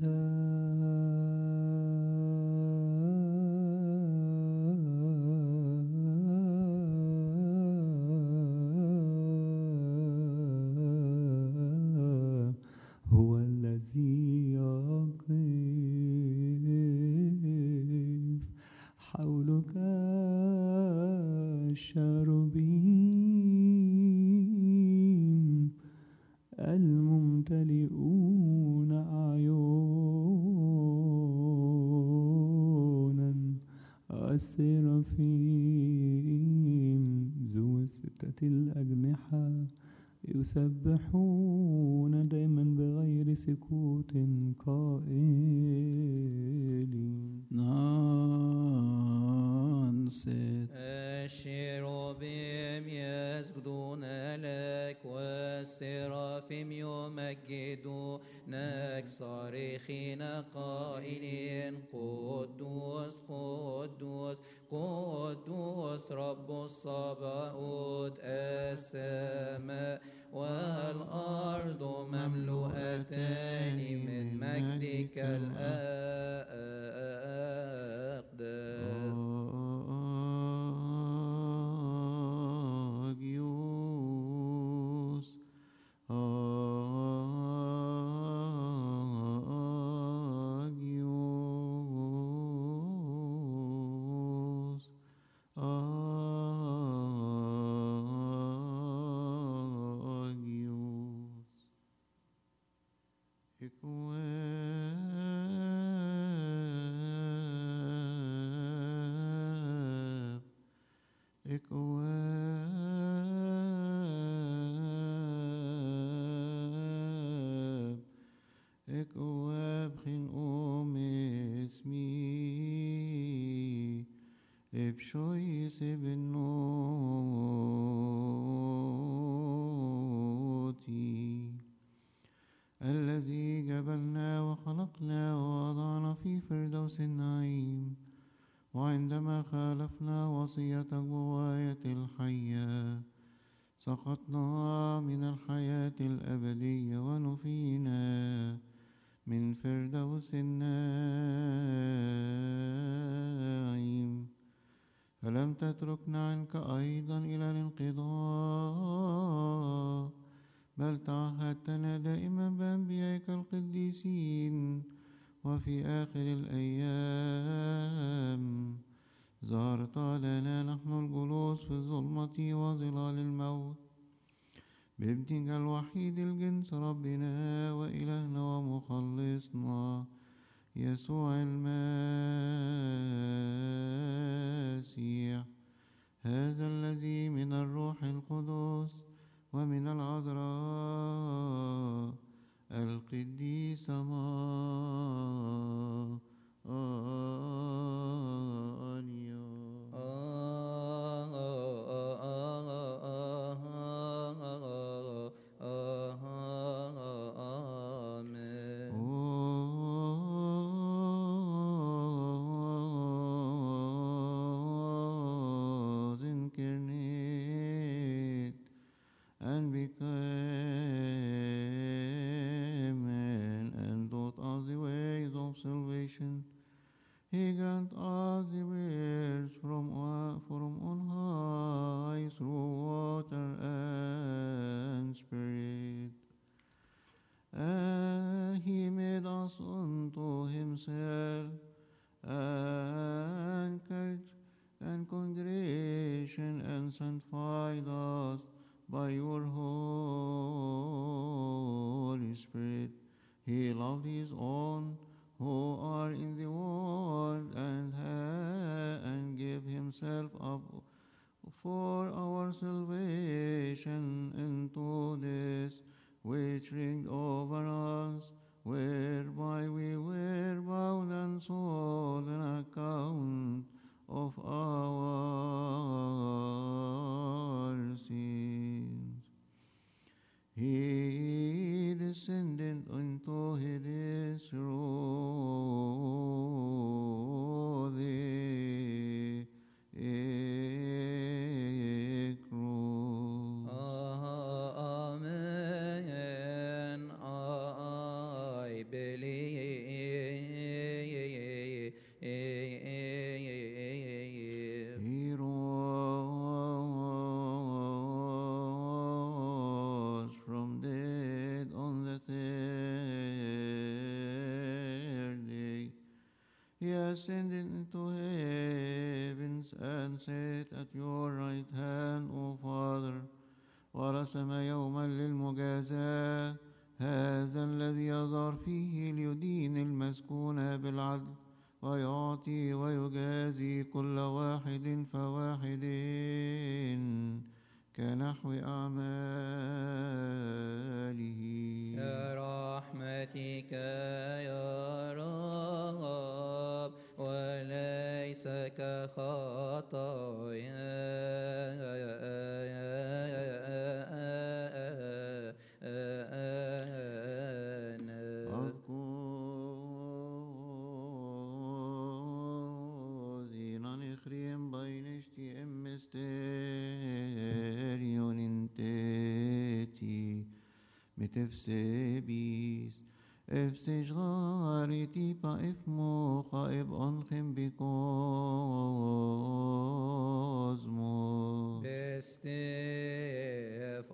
الشاربين الممتلئون أعينا السرافيم ذو الستة الأجنحة يسبحون دائما بغير سكوت قائلين نانست الشيروبيم يسجدون لك والسرافيم يمجدونك صارخين قائلين قدوس قدوس قدوس رب الصباؤوت السماء والأرض مملوءتان من مجدك الأقدس Agios, Agios, Agios. Ekoab chin esmi ebshoy sebenoti الذي جبلنا وخلقنا ووضعنا في فردوس النعيم وعندما خالفنا وصيتك وواية الحياة سقطنا من الحياة الأبدية ونفينا من فردوس النعيم فلم تتركنا عنك أيضا إلى الانقضاء بل تعهدتنا دائما بأنبيائك القديسين وفي آخر الأيام ظهرت لنا نحن الجلوس في الظلمة وظلال الموت بابنك الوحيد الجنس ربنا وإلهنا ومخلصنا يسوع المسيح هذا الذي من الروح القدس ومن العذراء القديسة incarnate and became man and taught us the ways of salvation. He grant us the prayers from on high through water and spirit. He made us unto himself and congregation and sanctified us by your Holy Spirit. He loved his own who are in the world and gave himself up for our salvation into this which reigned over us, whereby we were bound and sold an account of our sins. He descended into Hades through the cross. Amen. I believe. He rose from dead on the third day. He ascended into heavens and and sit at your right hand, O Father. ورسم يوما للمجازاة، هذا الذي يظهر فيه ليدين المسكون بالعدل ويعطي ويجازي كل واحد فواحد كنحو أعماله. يا رحمتك يا رب وليس كخطايانا. Zinan ikhriem bainishti mysterion inteti mitefsebis efsejgariti pa ifmocha eb onchem bikozmo. Bestef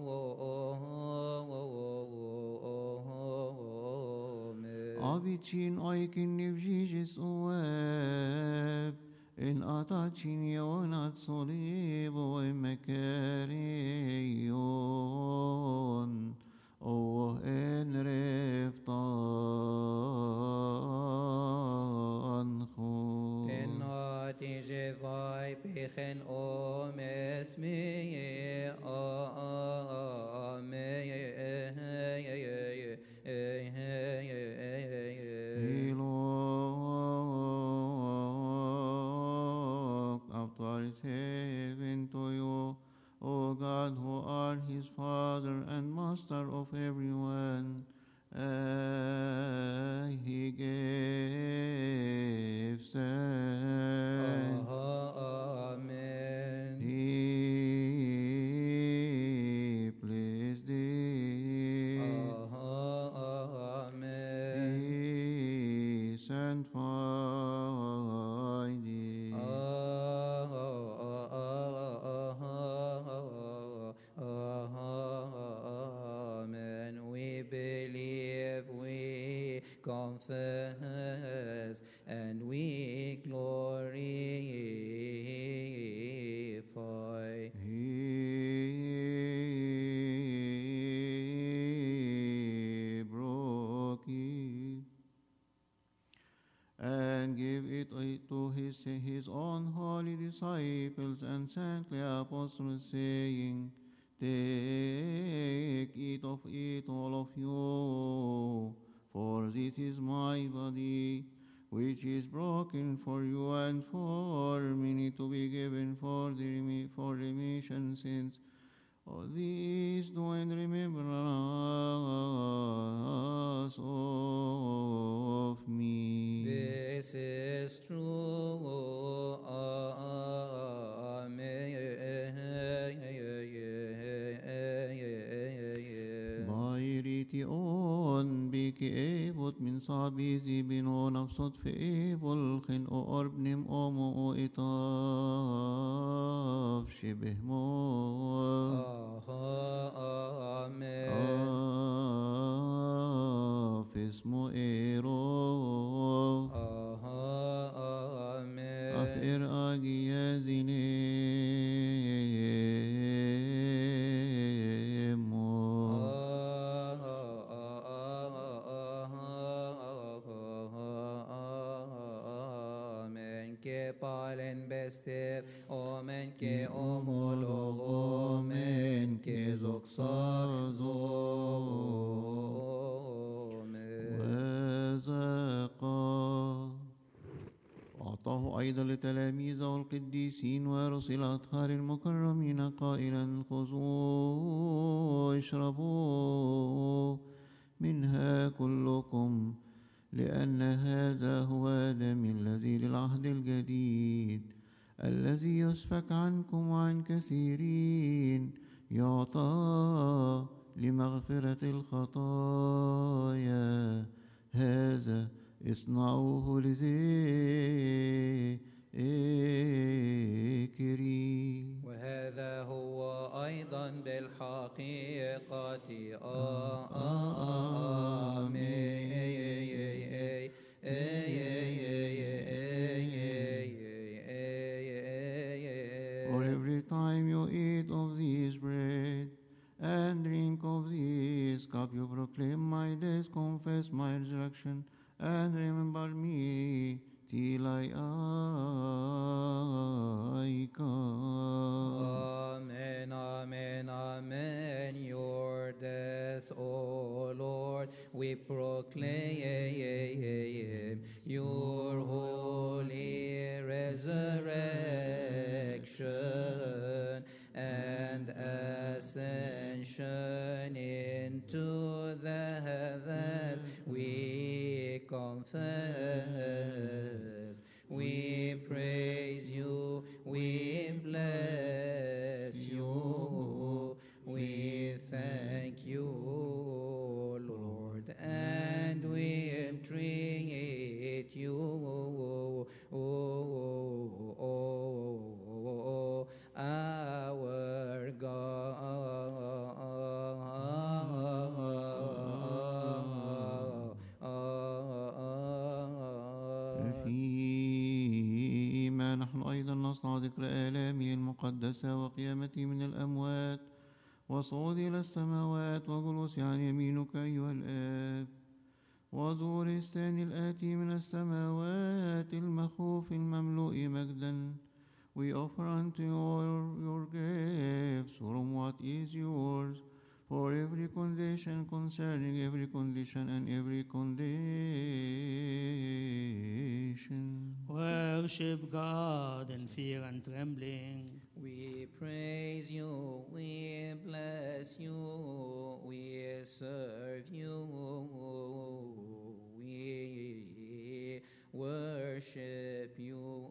Avicin aikin nivjijis ueb in atacin yonat solib o emekerion o en reftanchu. Enati jevai pechen omethmi Look up towards heaven to you, O God, who are his Father and Master of everyone. He gave thanks. Amen. He pleased thee. Amen. He sanctified thee. Amen. We believe, we confess, and we glorify. He broke it and gave it to his own holy disciples and saintly apostles, saying, Take, eat of it, all of you, for this is my body, which is broken for you and for many to be given for remission sins. All these do in remembrance of me. This is true. Amen. بايريتي اون بيكي ايفوت من صابي زيبينو نفسط في ايفول خن او اربنم اومو او اطاف شبه موت. Amen. اسمه ايرو Amen. افئر اجي Amen. Que palen beste, omen que homologo, omen que doxazo. أعطاه أيضا لتلاميذه القديسين ورسل الأطهار المكرمين قائلا خذوا اشربوا منها كلكم لأن هذا هو دمي الذي للعهد الجديد الذي يسفك عنكم وعن كثيرين يعطى لمغفرة الخطايا. هذا اصنعوه لذكري. وهذا هو أيضا بالحقيقة آمين. time you eat of this bread and drink of this cup, you proclaim my death, confess my resurrection, and remember me till I come. Amen, amen, amen. Your death, O Lord, we proclaim. Your holy resurrection and ascension into the heavens we confess. We praise you, we bless you, we thank you, Lord, and we entreat you, our God. فيما نحن أيضا نصنع ذكر آلامه المقدسة وقيامته من الأموات وصعود إلى السماوات وجلوس عن يمينك أيها الآب وظهور الثاني الآتي من السماوات المخوف المملوء مجدا. We offer unto you your gifts from what is yours, for every condition concerning every condition and every condition. Worship God in fear and trembling. We praise you, we bless you, we serve you, we worship you.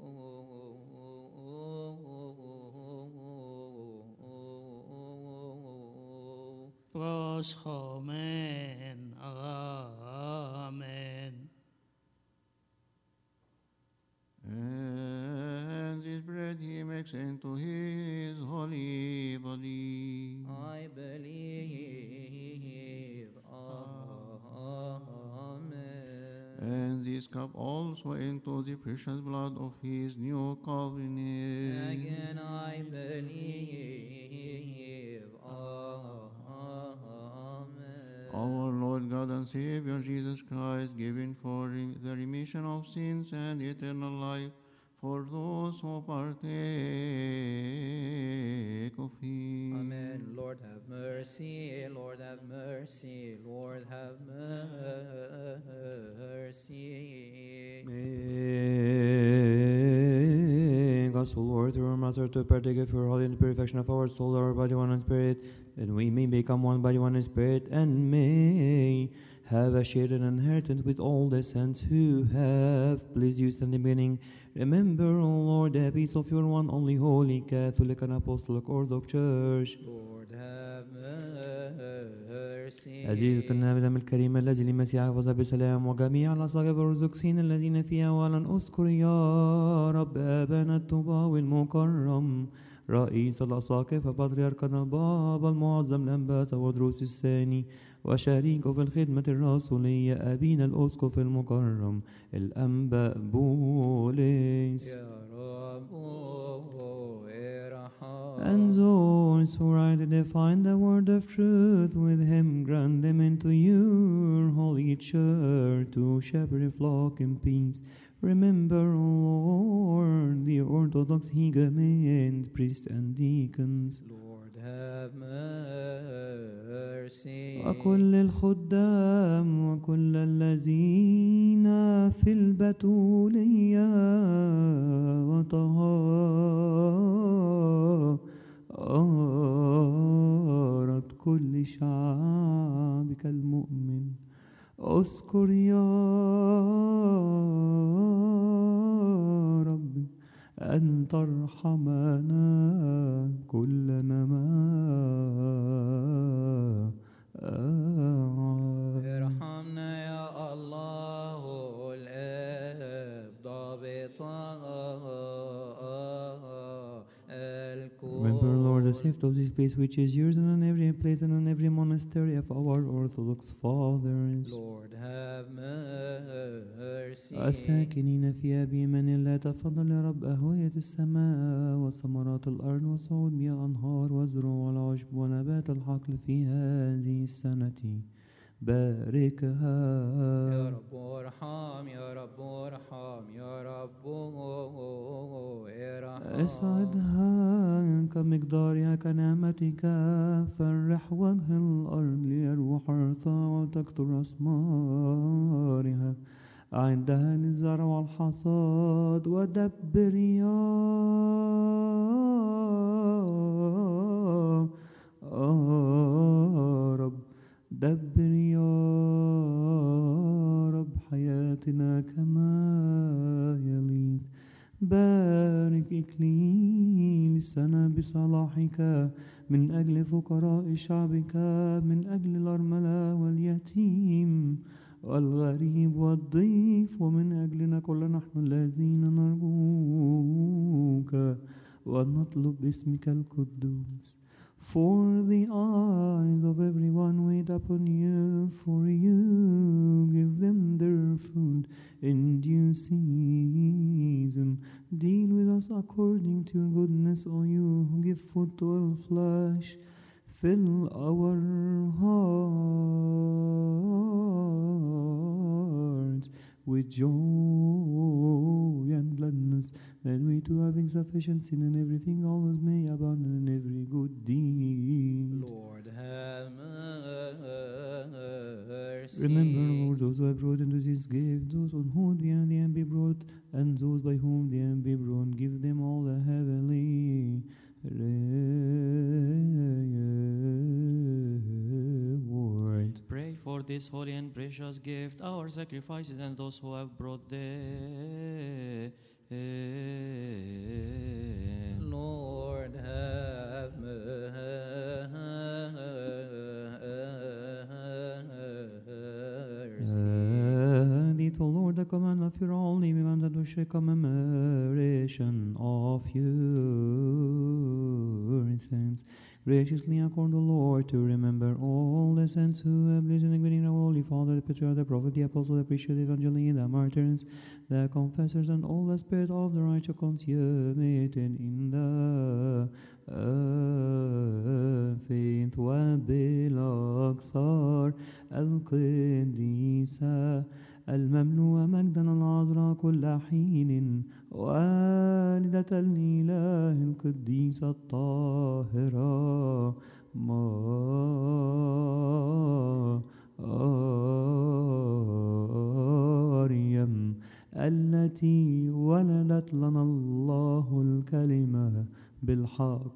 Proschomen, amen. And this bread he makes into his holy body. I believe, amen. And this cup also into the precious blood of his new covenant. Again I believe, amen. Our Lord God and Savior Jesus Christ, given for the remission of sins and eternal life for those who partake of him. Amen. Lord have mercy, Lord have mercy, Lord have mercy. Make us, O Lord, through our Master, to partake of your holy and perfection of our soul, our body, one and spirit, that we may become one body, one and spirit, and may have a shared inheritance with all the saints who have pleased you since the beginning. Remember, O Lord, the peace of your one only holy Catholic and Apostolic Orthodox Church. Lord have mercy. عزيزة النبي الكريم الذي لمسيح حفظ بسلام وجميع الأصحاب الرزقسين الذين فيها ولن أذكر يا رب أبانا الطوبى المكرم رئيس الأساقفة بطريركنا البابا المعظم الأنبات ودروس الثاني وشريكه في الخدمة الرسولية أبينا الأسقف المكرم الأنبا بولس. And those who rightly define the word of truth with him, grant them into your holy church to shepherd a flock in peace. Remember, Lord, the Orthodox hegumens, priests and deacons. Lord have mercy. وكل الخدام وكل الذين في البتولية وطهارة كل شعبك المؤمن اذكر يا رب أن ترحمنا كلنا ارحمنا يا الله الآب ضابط Remember, Lord, the safety of this place which is yours, and on every place and on every monastery of our Orthodox fathers. Lord have mercy. الساكنين في بيمن الله تفضل يا رب أهوية السماء وثمرات الأرض وصعود بها الأنهار وزروع العشب ونبات الحقل في هذه السنة باركها يا رب ارحم يا رب ارحم يا رب ارحم اسعدها كمقدارها كنعمتك فرح وجه الأرض ليروح حرثها وتكثر أثمارها عندها للزرع والحصاد ودبر يا رب دبر يا رب حياتنا كما يليق بارك إكليل السنة بصلاحك من أجل فقراء شعبك من أجل الأرملة واليتيم والغريب والضيف ومن أجلنا كل نحن الذين نرجوك ونطلب باسمك القدوس. For the eyes of everyone wait upon you, for you give them their food in due season. Deal with us according to your goodness, O you who give food to all flesh. Fill our hearts with joy and gladness, that we too, having sufficiency in everything, always may abound in every good deed. Lord have mercy. Remember, Lord, those who have brought into this gift, those on whom the end be brought, and those by whom the end be brought. Give them all the heavenly reward. Pray for this holy and precious gift, our sacrifices, and those who have brought them. Lord have mercy. Thee, O Lord, the command of your only command that we shall commemoration of your saints. Graciously accord the Lord to remember all the saints who have lived in the beginning of Holy Father, the Patriarch, the Prophet, the Apostle, the Priest, the Evangelist, the Martyrs, the Confessors, and all the Spirit of the righteous consummated in the faith وبالأقصار القديسة المملوءة مجدا العذراء كل حين والدة الإله القديسة الطاهرة مريم التي ولدت لنا الله الكلمة بالحق.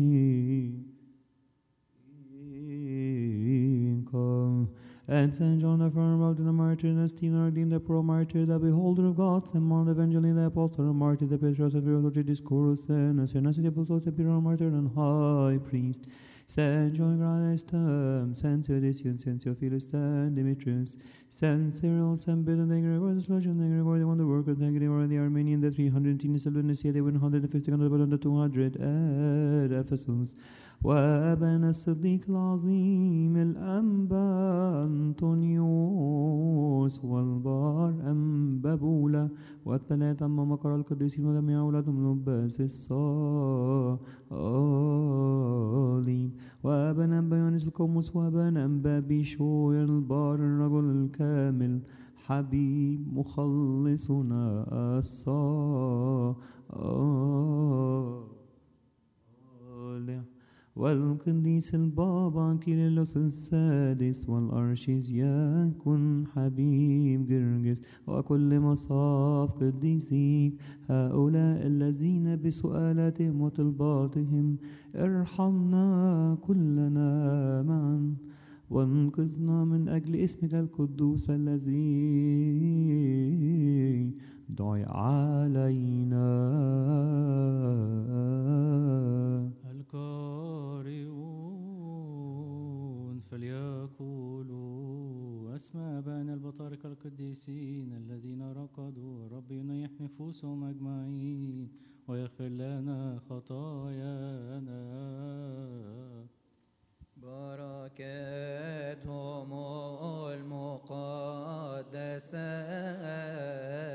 And Saint John the Firm of the Martyr, and Stephen ordained the pro-martyr, the beholder of God, Saint Mark the Evangelist, the Apostle, the Martyr, the Patriarch, the Virgin Discourse, and Saint Nancy the Apostle, the Imperial Martyr, and High Priest, Saint John Chrysostom, Saint Theodosius, Saint Theophilus, Saint Demetrius, Saint Cyril, Saint Beda, the Gregor, the Slush, and the Gregor, the Wonder Worker, the Gregor, the Armenian, the 310, the Nicaea, the 150, and the 200 at Ephesus. وأبانا الصديق العظيم الأنبا أنطونيوس والبار أنبا بولا والثلاثة أما مقر القديسين وجميع أولادهم لباس الصليب وأبانا أنبا يونس القوموس وأبانا أنبا بيشوي البار الرجل الكامل حبيب مخلصنا الصالح والقديس البابا كيرلس السادس والأرشيزياكون حبيب جرجس وكل مصاف قديسيك هؤلاء الذين بسؤالاتهم وطلباتهم ارحمنا كلنا معا وانقذنا من أجل اسمك القدوس الذي دعي علينا. القارئون فليقولوا أسماء آبائنا البطاركة القديسين الذين رقدوا رب ينيح نفوسهم أجمعين ويغفر لنا خطايانا. بركاتهم المقدسة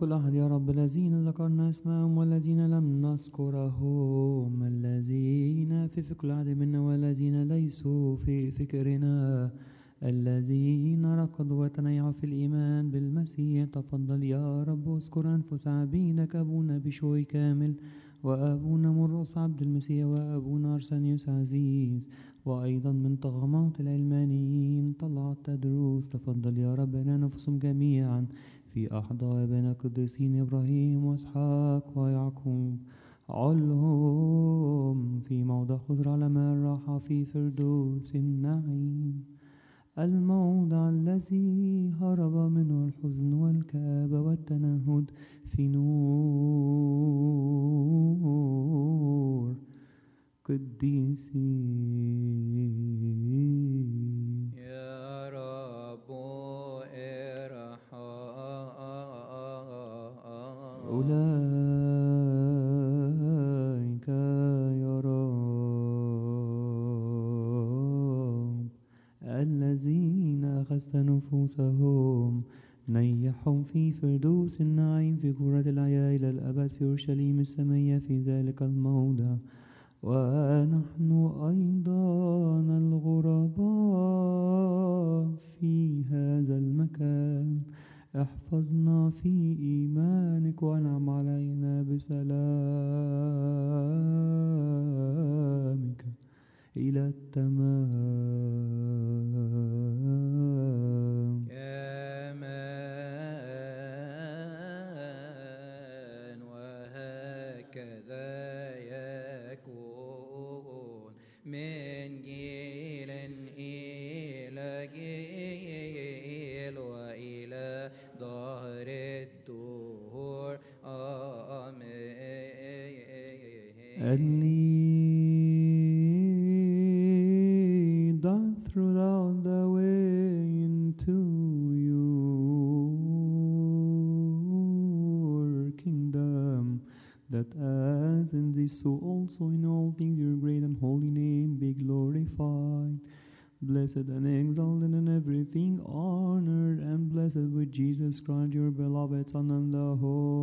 كل أحد يا رب، الذين ذكرنا اسمهم والذين لم نذكرهم، الذين في فكر العهد منا والذين ليسوا في فكرنا، الذين ركضوا وتنيعوا في الإيمان بالمسيح. تفضل يا رب واذكر أنفس عبيدك أبونا بشوي كامل، وأبونا مرقس عبد المسيح، وأبونا أرسانيوس عزيز، وأيضا من طغمات العلمانيين طلعت تدروس. تفضل يا رب أن نفسهم جميعا في أحضان بين القديسين إبراهيم وإسحاق ويعقوب، علهم في موضع خضر على ماء الراحة في فردوس النعيم، الموضع الذي هرب منه الحزن والكآبة والتنهد، في نور قديسين. يا رب أولئك يا رب الذين أخذت نفوسهم نيحهم في فردوس النعيم في كرة العيا إلى الأبد في أورشليم السمية في ذلك الموضع، ونحن أيضا الغرباء في هذا المكان احفظنا في إيمانك وانعم علينا بسلامك إلى التمام. آمين. وهكذا يكون من جيل إلى جيل وإلى ظهر الدهور. آمين. Lead us throughout the way into your kingdom, that as in this so also in all things your great and holy name be glorified, blessed and exalted in everything, honored and blessed with Jesus Christ, your beloved Son, and the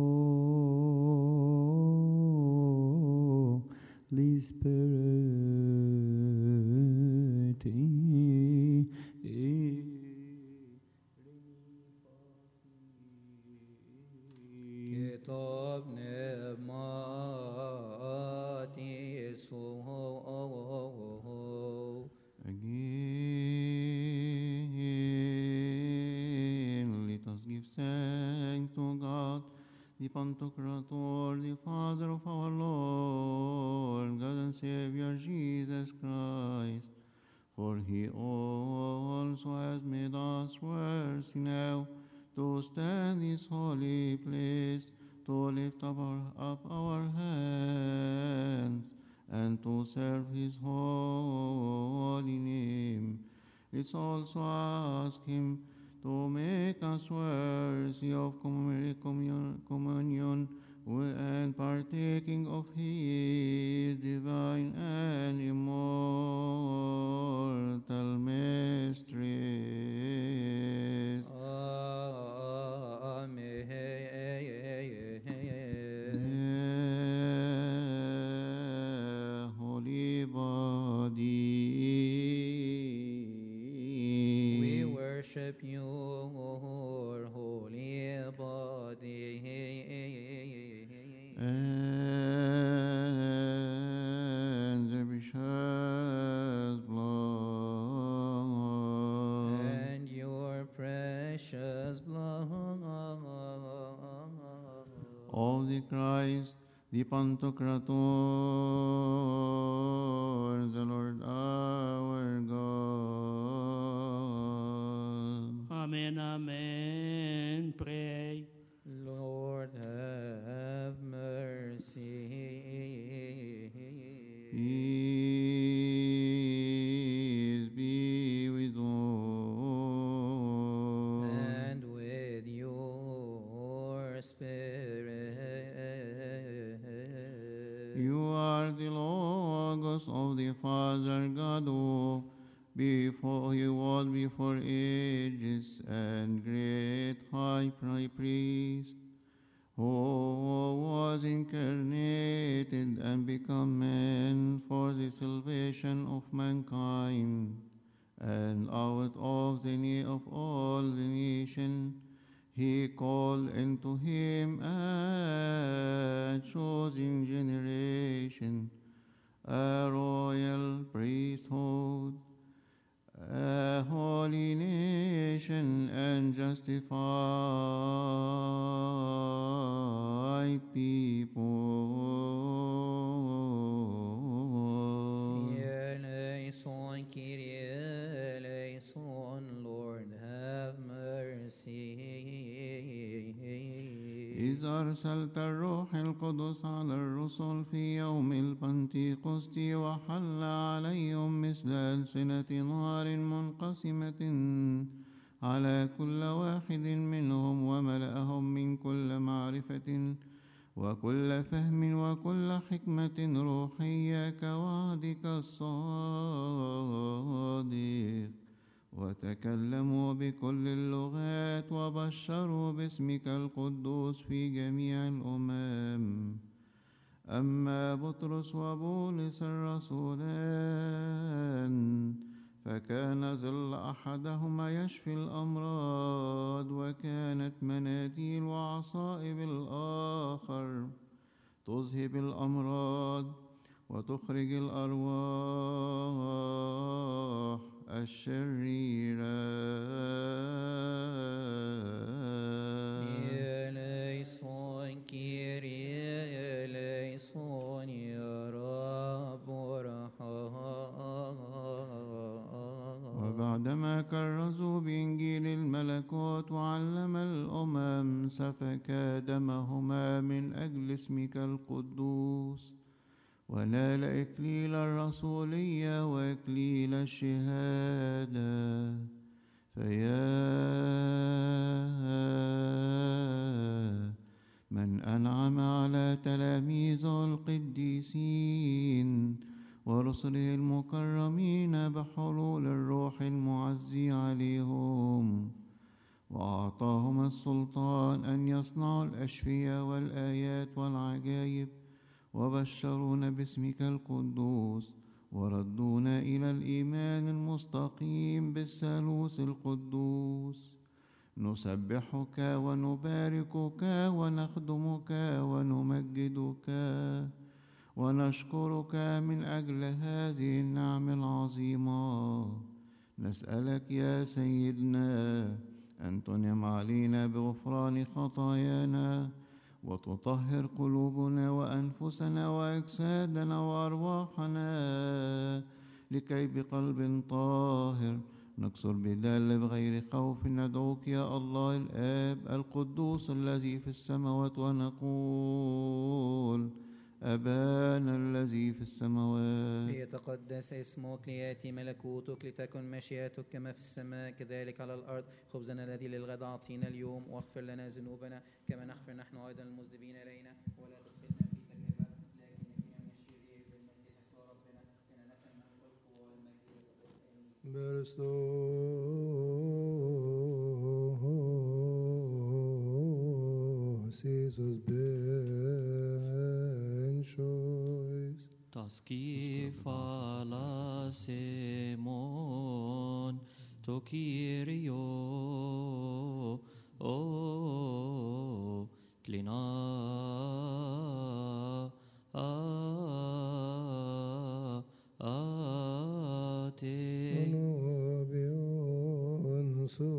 Holy Spirit. كتاب نعمات يسوع. Again, let us give thanks to God, the Pantocrator, the Father of our Lord, God and Savior Jesus Christ. For he also has made us worthy now to stand in this holy place, to lift up our hands, and to serve his holy name. Let's also ask him to make us worthy of communion and partaking of his divine and immortal mysteries. The holy body. We worship your holy body and the precious blood. and your precious blood Of the Christ, the Pantocrator, the Lord our God. Amen, amen. Pray. Lord, have mercy. Peace be with all. And with your spirit. You are the Logos of the Father God, who before he was before ages and great high priest, who was incarnated and become man for the salvation of mankind, and out of all the nation he called into him a chosen generation, a royal priesthood, a holy nation, and justified people. Kyrie eleison, Lord, have mercy. إذ أرسلت الروح القدس على الرسل في يوم البنتيقسط وحل عليهم مثل ألسنة نار منقسمة على كل واحد منهم وملأهم من كل معرفة وكل فهم وكل حكمة روحية كوعدك الصادق، وتكلموا بكل اللغات وبشروا باسمك القدوس في جميع الأمم. أما بطرس وبولس الرسولان فكان ظل أحدهما يشفي الأمراض، وكانت مناديل وعصائب الآخر تذهب الأمراض وتخرج الأرواح الشريرة. eleison يا رب وبعدما كرزوا بإنجيل الملكوت وعلم الأمم سفك دمهما من أجل اسمك القدوس، ونال إكليل الرسولية وإكليل الشهادة. فيا من أنعم على تلاميذه القديسين ورسله المكرمين بحلول الروح المعزي عليهم، وأعطاهم السلطان أن يصنعوا الأشفياء والآيات والعجائب، وبشرون باسمك القدوس، وردونا إلى الإيمان المستقيم بالثالوث القدوس. نسبحك ونباركك ونخدمك ونمجدك ونشكرك من أجل هذه النعمة العظيمة. نسألك يا سيدنا أن تنعم علينا بغفران خطايانا، وتطهر قلوبنا وأنفسنا وأجسادنا وأرواحنا، لكي بقلب طاهر نكسر بدال بغير خوف ندعوك يا الله الآب القدوس الذي في السماوات، ونقول أبانا الذي في السماوات، ليتقدس اسمك، ليأتي ملكوتك، لتكن مشيئتك كما في السماء كذلك على الأرض. خبزنا الذي للغد أعطينا اليوم، واغفر لنا ذنوبنا كما نغفر نحن أيضا المذنبين إلينا، ولا تدخلنا في تجربة لكن نجينا من الشرير، بالمسيح يسوع ربنا، كان لك الملك والقوة والمجد والقدس. Jesus ben choice. Taski fala semon to Kyrio o klina ate Nobion so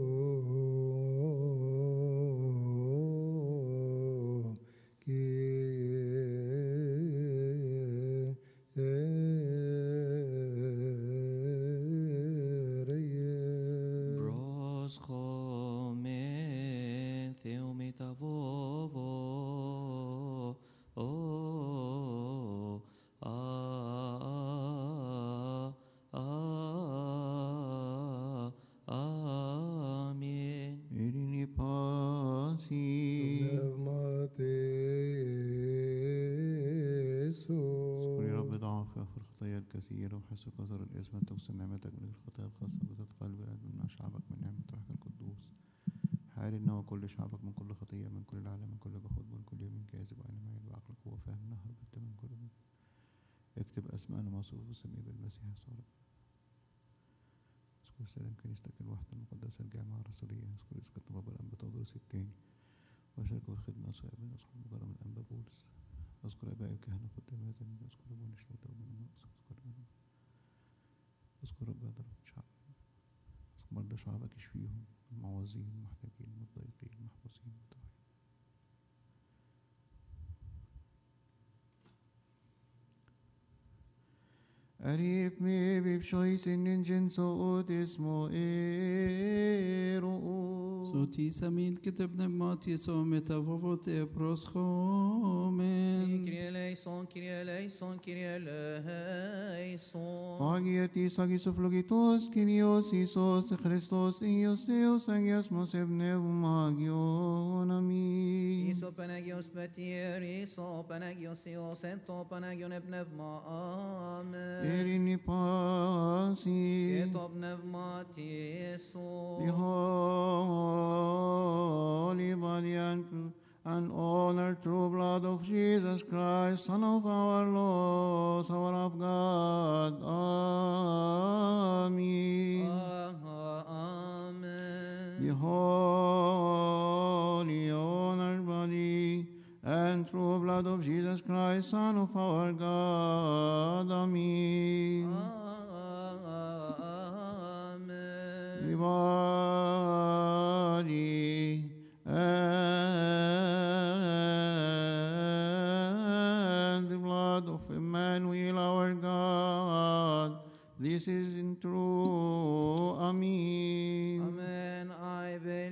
bros chomen theometavovo o amen. إرني باسي اذكر يا رب ضعف في الخطايا الكثيرة، وحيث كثر الإثم تقسم نعمتك من الخطايا الخاصة بذات قلب من شعبك من نعمة روحك القدوس. حارنا وكل شعبك من كل خطية، من كل العالم، من كل جحود، من كل يوم كاذب، وأينما يلبى عقلك هو فاهم هربت من كل من. اكتب أسماءنا مصروف وسمي بالمسيح يسوع. اذكر سلام كنيستك الوحدة المقدسة الجامعة الرسولية. اذكر اسقاط بابا الأنبا تودروس الثاني وشاركوا في الخدمة أسوأ بين أصحاب مجرى من الأنبا بولس. اذكر آباء الكهنة قدام هذا النبي. اذكر أبونا شنودة وأبونا مقص. اذكر رب هذا الشعب. اذكر مرضى شعبك اشفيهم، المعوزين، المحتاجين، المتضايقين، المحبوسين، المتوحدين. أريف مي بشويس ننجن صوت اسمه إيرو صوتي سمين كتبنا بماتي صومت أفوفوت إبروس خومن Kyrie eleison, Kyrie eleison, Kyrie eleison. Πάγιατη Αγίσου Φλογητός, Κύριος Ιησούς Χριστός, Ιωσέος Αγιασμός ευνεύμα Αγιών, αμήν. Iso Panagios Petier, Iso Panagios Ios, Ento Panagion Ebnevma, Amen. Ειρήνη πάση, Και το πνεύμα Τίσου. the holy body and honor true blood of Jesus Christ, Son of our Lord, Son of God. Amen. Amen. The holy honored body and true blood of Jesus Christ, Son of our God. Amen. Amen. The body and the blood of Emmanuel our God. This is in true. Amen. Amen. I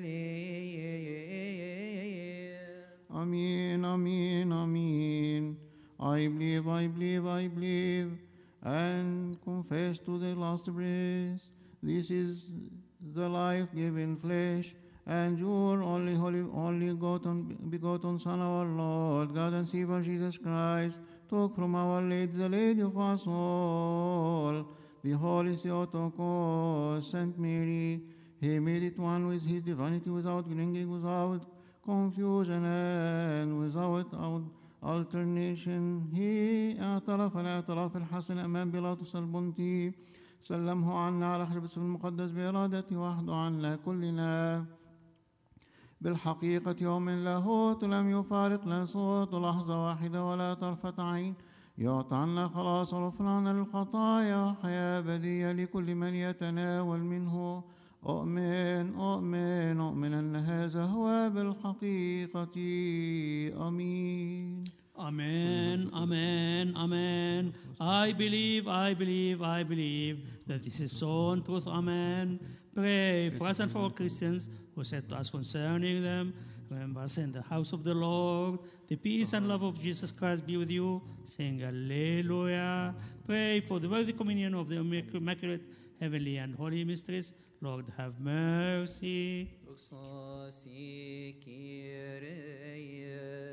believe. Amen, amen, amen. I believe, I believe, I believe, and confess to the last breath. This is the life-giving flesh and your only begotten Son, our Lord, God and Savior Jesus Christ, took from our Lady, the Lady of us all, the Holy Theotokos, Saint Mary. He made it one with his divinity without clinging, without confusion and without alternation. He اعترف الاعتراف الحسن أمام بيلاطس البنطي، سلمه عنا على خشبة السفر المقدس بإرادته وحده عنا كلنا. بالحقيقة يوم لاهوت لم يفارق لا صوت لحظة واحدة ولا طرفة عين، يعطى عنا خلاص وغفران للخطايا وحياة أبدية لكل من يتناول منه. أؤمن أؤمن أؤمن أن هذا هو بالحقيقة. آمين. Amen, amen, amen. I believe that this is so in truth. Amen. Pray for us and for all Christians who said to us concerning them. Remember us in the house of the Lord. The peace and love of Jesus Christ be with you. Sing Alleluia. Pray for the worthy communion of the Immaculate, Heavenly and Holy Mysteries. Lord, have mercy. Doxosi Kyrie,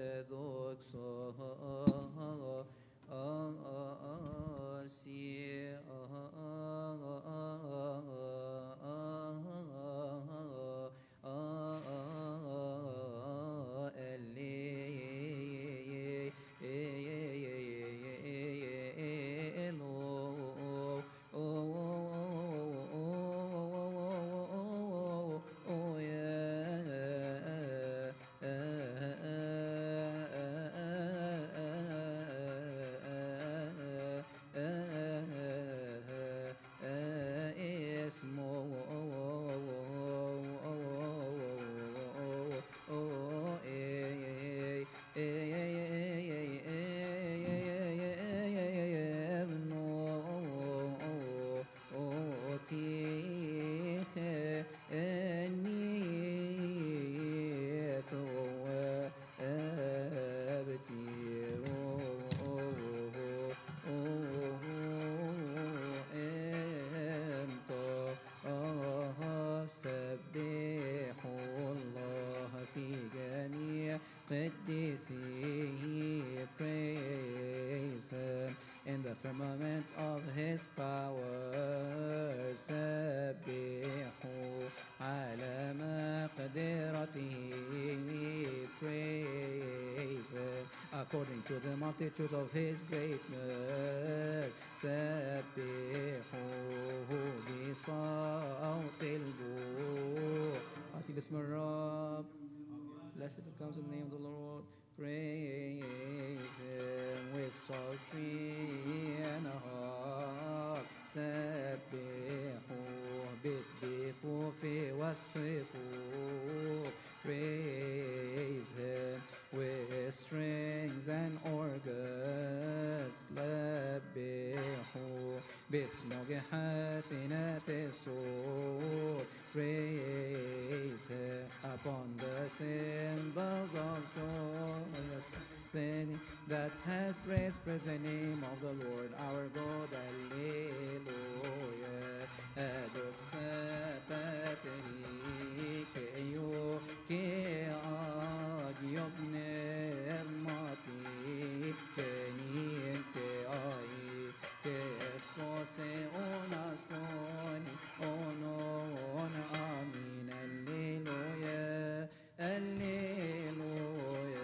praise him in the firmament of his power. سبحوا على مقدرة according to the multitude of his greatness. سبحوه بصوت البوق. آتي باسم الرب. Blessed comes in the name of the Lord. Praise him with psaltery and a harp. سبحوه بالدفوف والصفوف. Praise him with strings and organs. لبحوه باسمه حسنات الصوت. Praise him upon the cymbals of joy. That has praised the name of the Lord our God. Alleluia. Adok sapatri keyo ke agyok nermati kenin ke ai ke espose onastoni onon amin. Alleluia. Alleluia.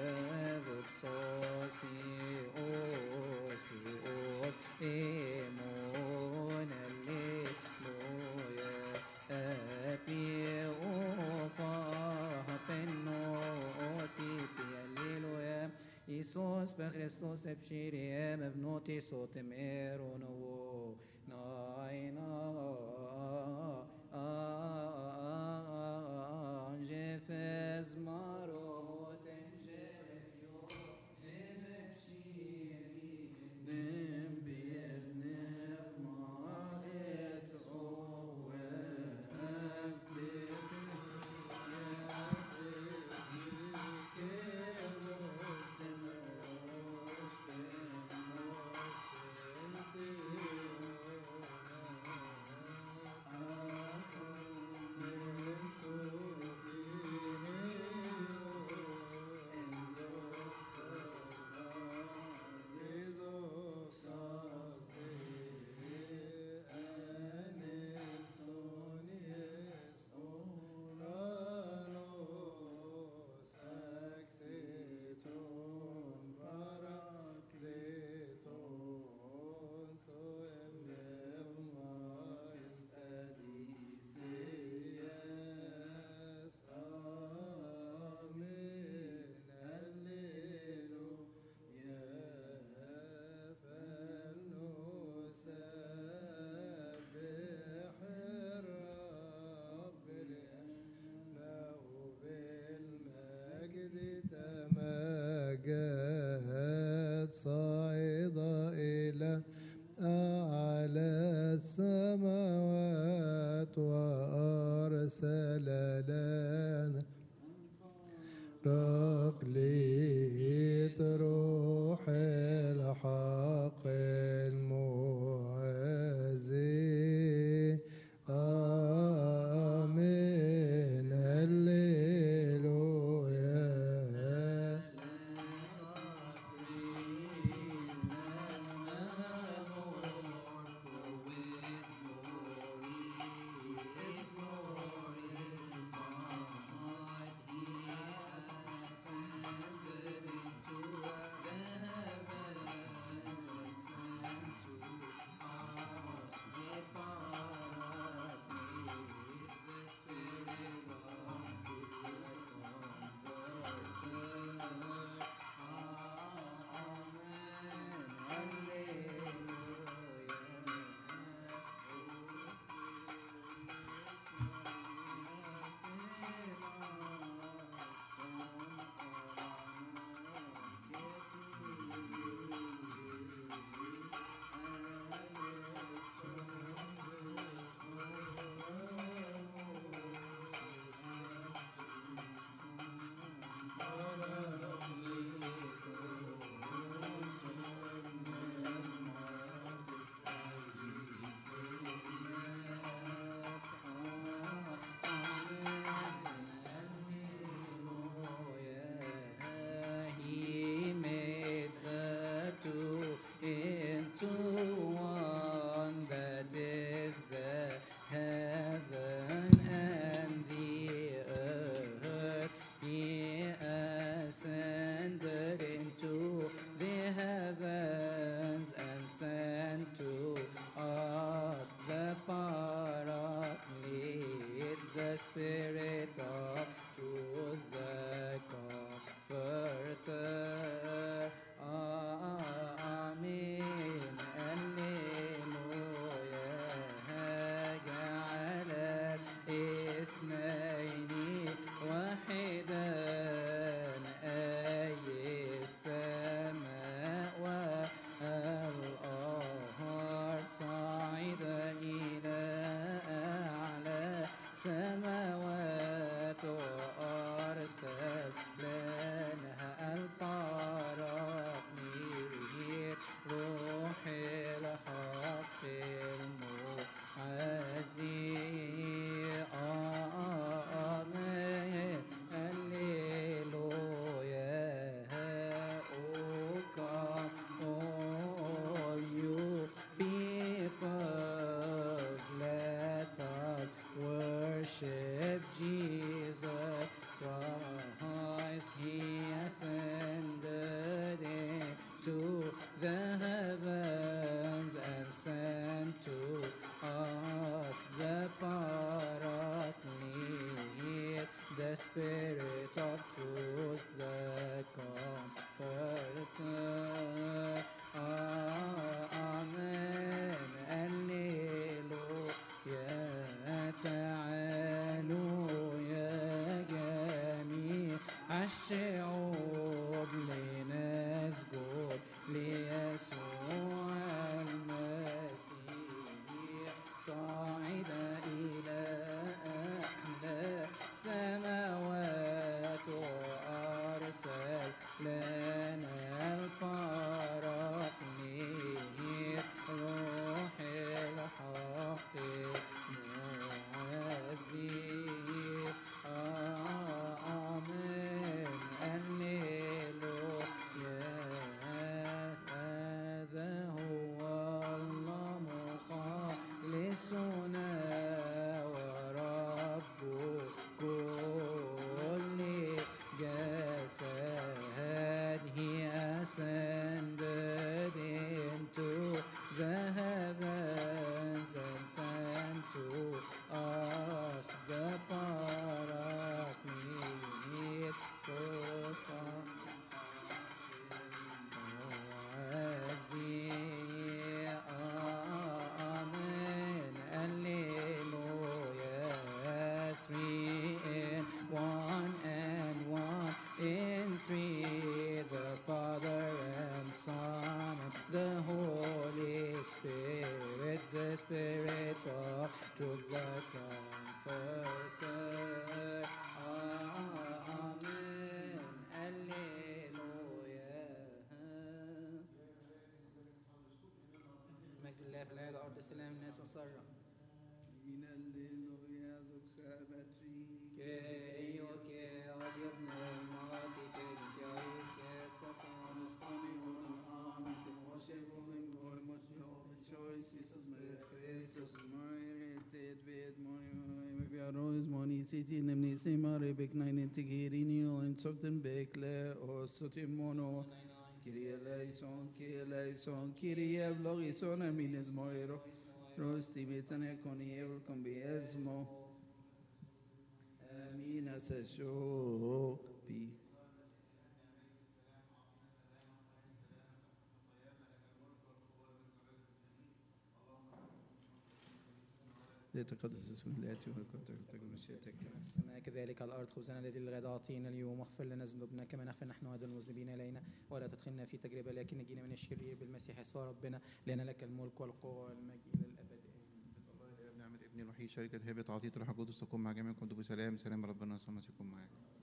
Emon, alleluia. Apie opa penoti pi, alleluia. Isus pe Christos epshirie mevnoti sotem eronovo. Naina Jefes marot enjefio emepshiri nem birner maes صعد إلى أعلى السماوات وأرسل لنا راقليت روح الحق المعزي. آمين. هللويا. the Spirit of truth, the Comforter. آمين هللويا جعل الاثنين واحدا أي السماء والأرض صعد إلى أعلى سماوات وأرسل لنا البراكليت روح الحق المعزي آمين هللويا Oh come all you peoples, let us worship Jesus Christ. He ascended into the heavens and sent to us the Paraclete, the Spirit of truth, the Comforter. Amen. Alleluia. تعالوا يا جميع الشعوب لنسجد ليسوع المسيح صاعد إلى أعلى سماوات وأرسل لنا البراكليت روح الحق المعزي آمين هللويا هذا هو الله مخلصنا ورب كل جسد. He ascended into the heavens and sent to us the Paraclete, Amen, Alleluia. 3 in 1 and 1 in 3, the Father and Son and the Holy Spirit, the Spirit of truth, the Comforter. Amen, Alleluia. مجد الله في العالى أرض السلام الناس مسرة. من الليلويا ذوك سابتري كي وكي أبيض الماضي كي كي كي City nemni semare bek nine tigirini o in sokten bekle o sotimono Kyrie eleison Kyrie vlogison amines moiro rosti betane koni evil combiesmo amina se shopi ليتقدس اسمك ليأتي وتكن مشيئتك السماء كذلك على الأرض. خبزنا الذي للغد أعطينا اليوم واغفر لنا ذنوبنا كما نغفر نحن أيضا المذنبين إلينا ولا تدخلنا في تجربة لكن نجينا من الشرير بالمسيح يسوع ربنا لأن لك الملك والقوة والمجد إلى الأبد. الله الآب نعمة ابن الوحيد شركة هبة عطية الروح القدس تكون مع جميعكم بسلام. سلام ربنا يسوع يكون معاكم.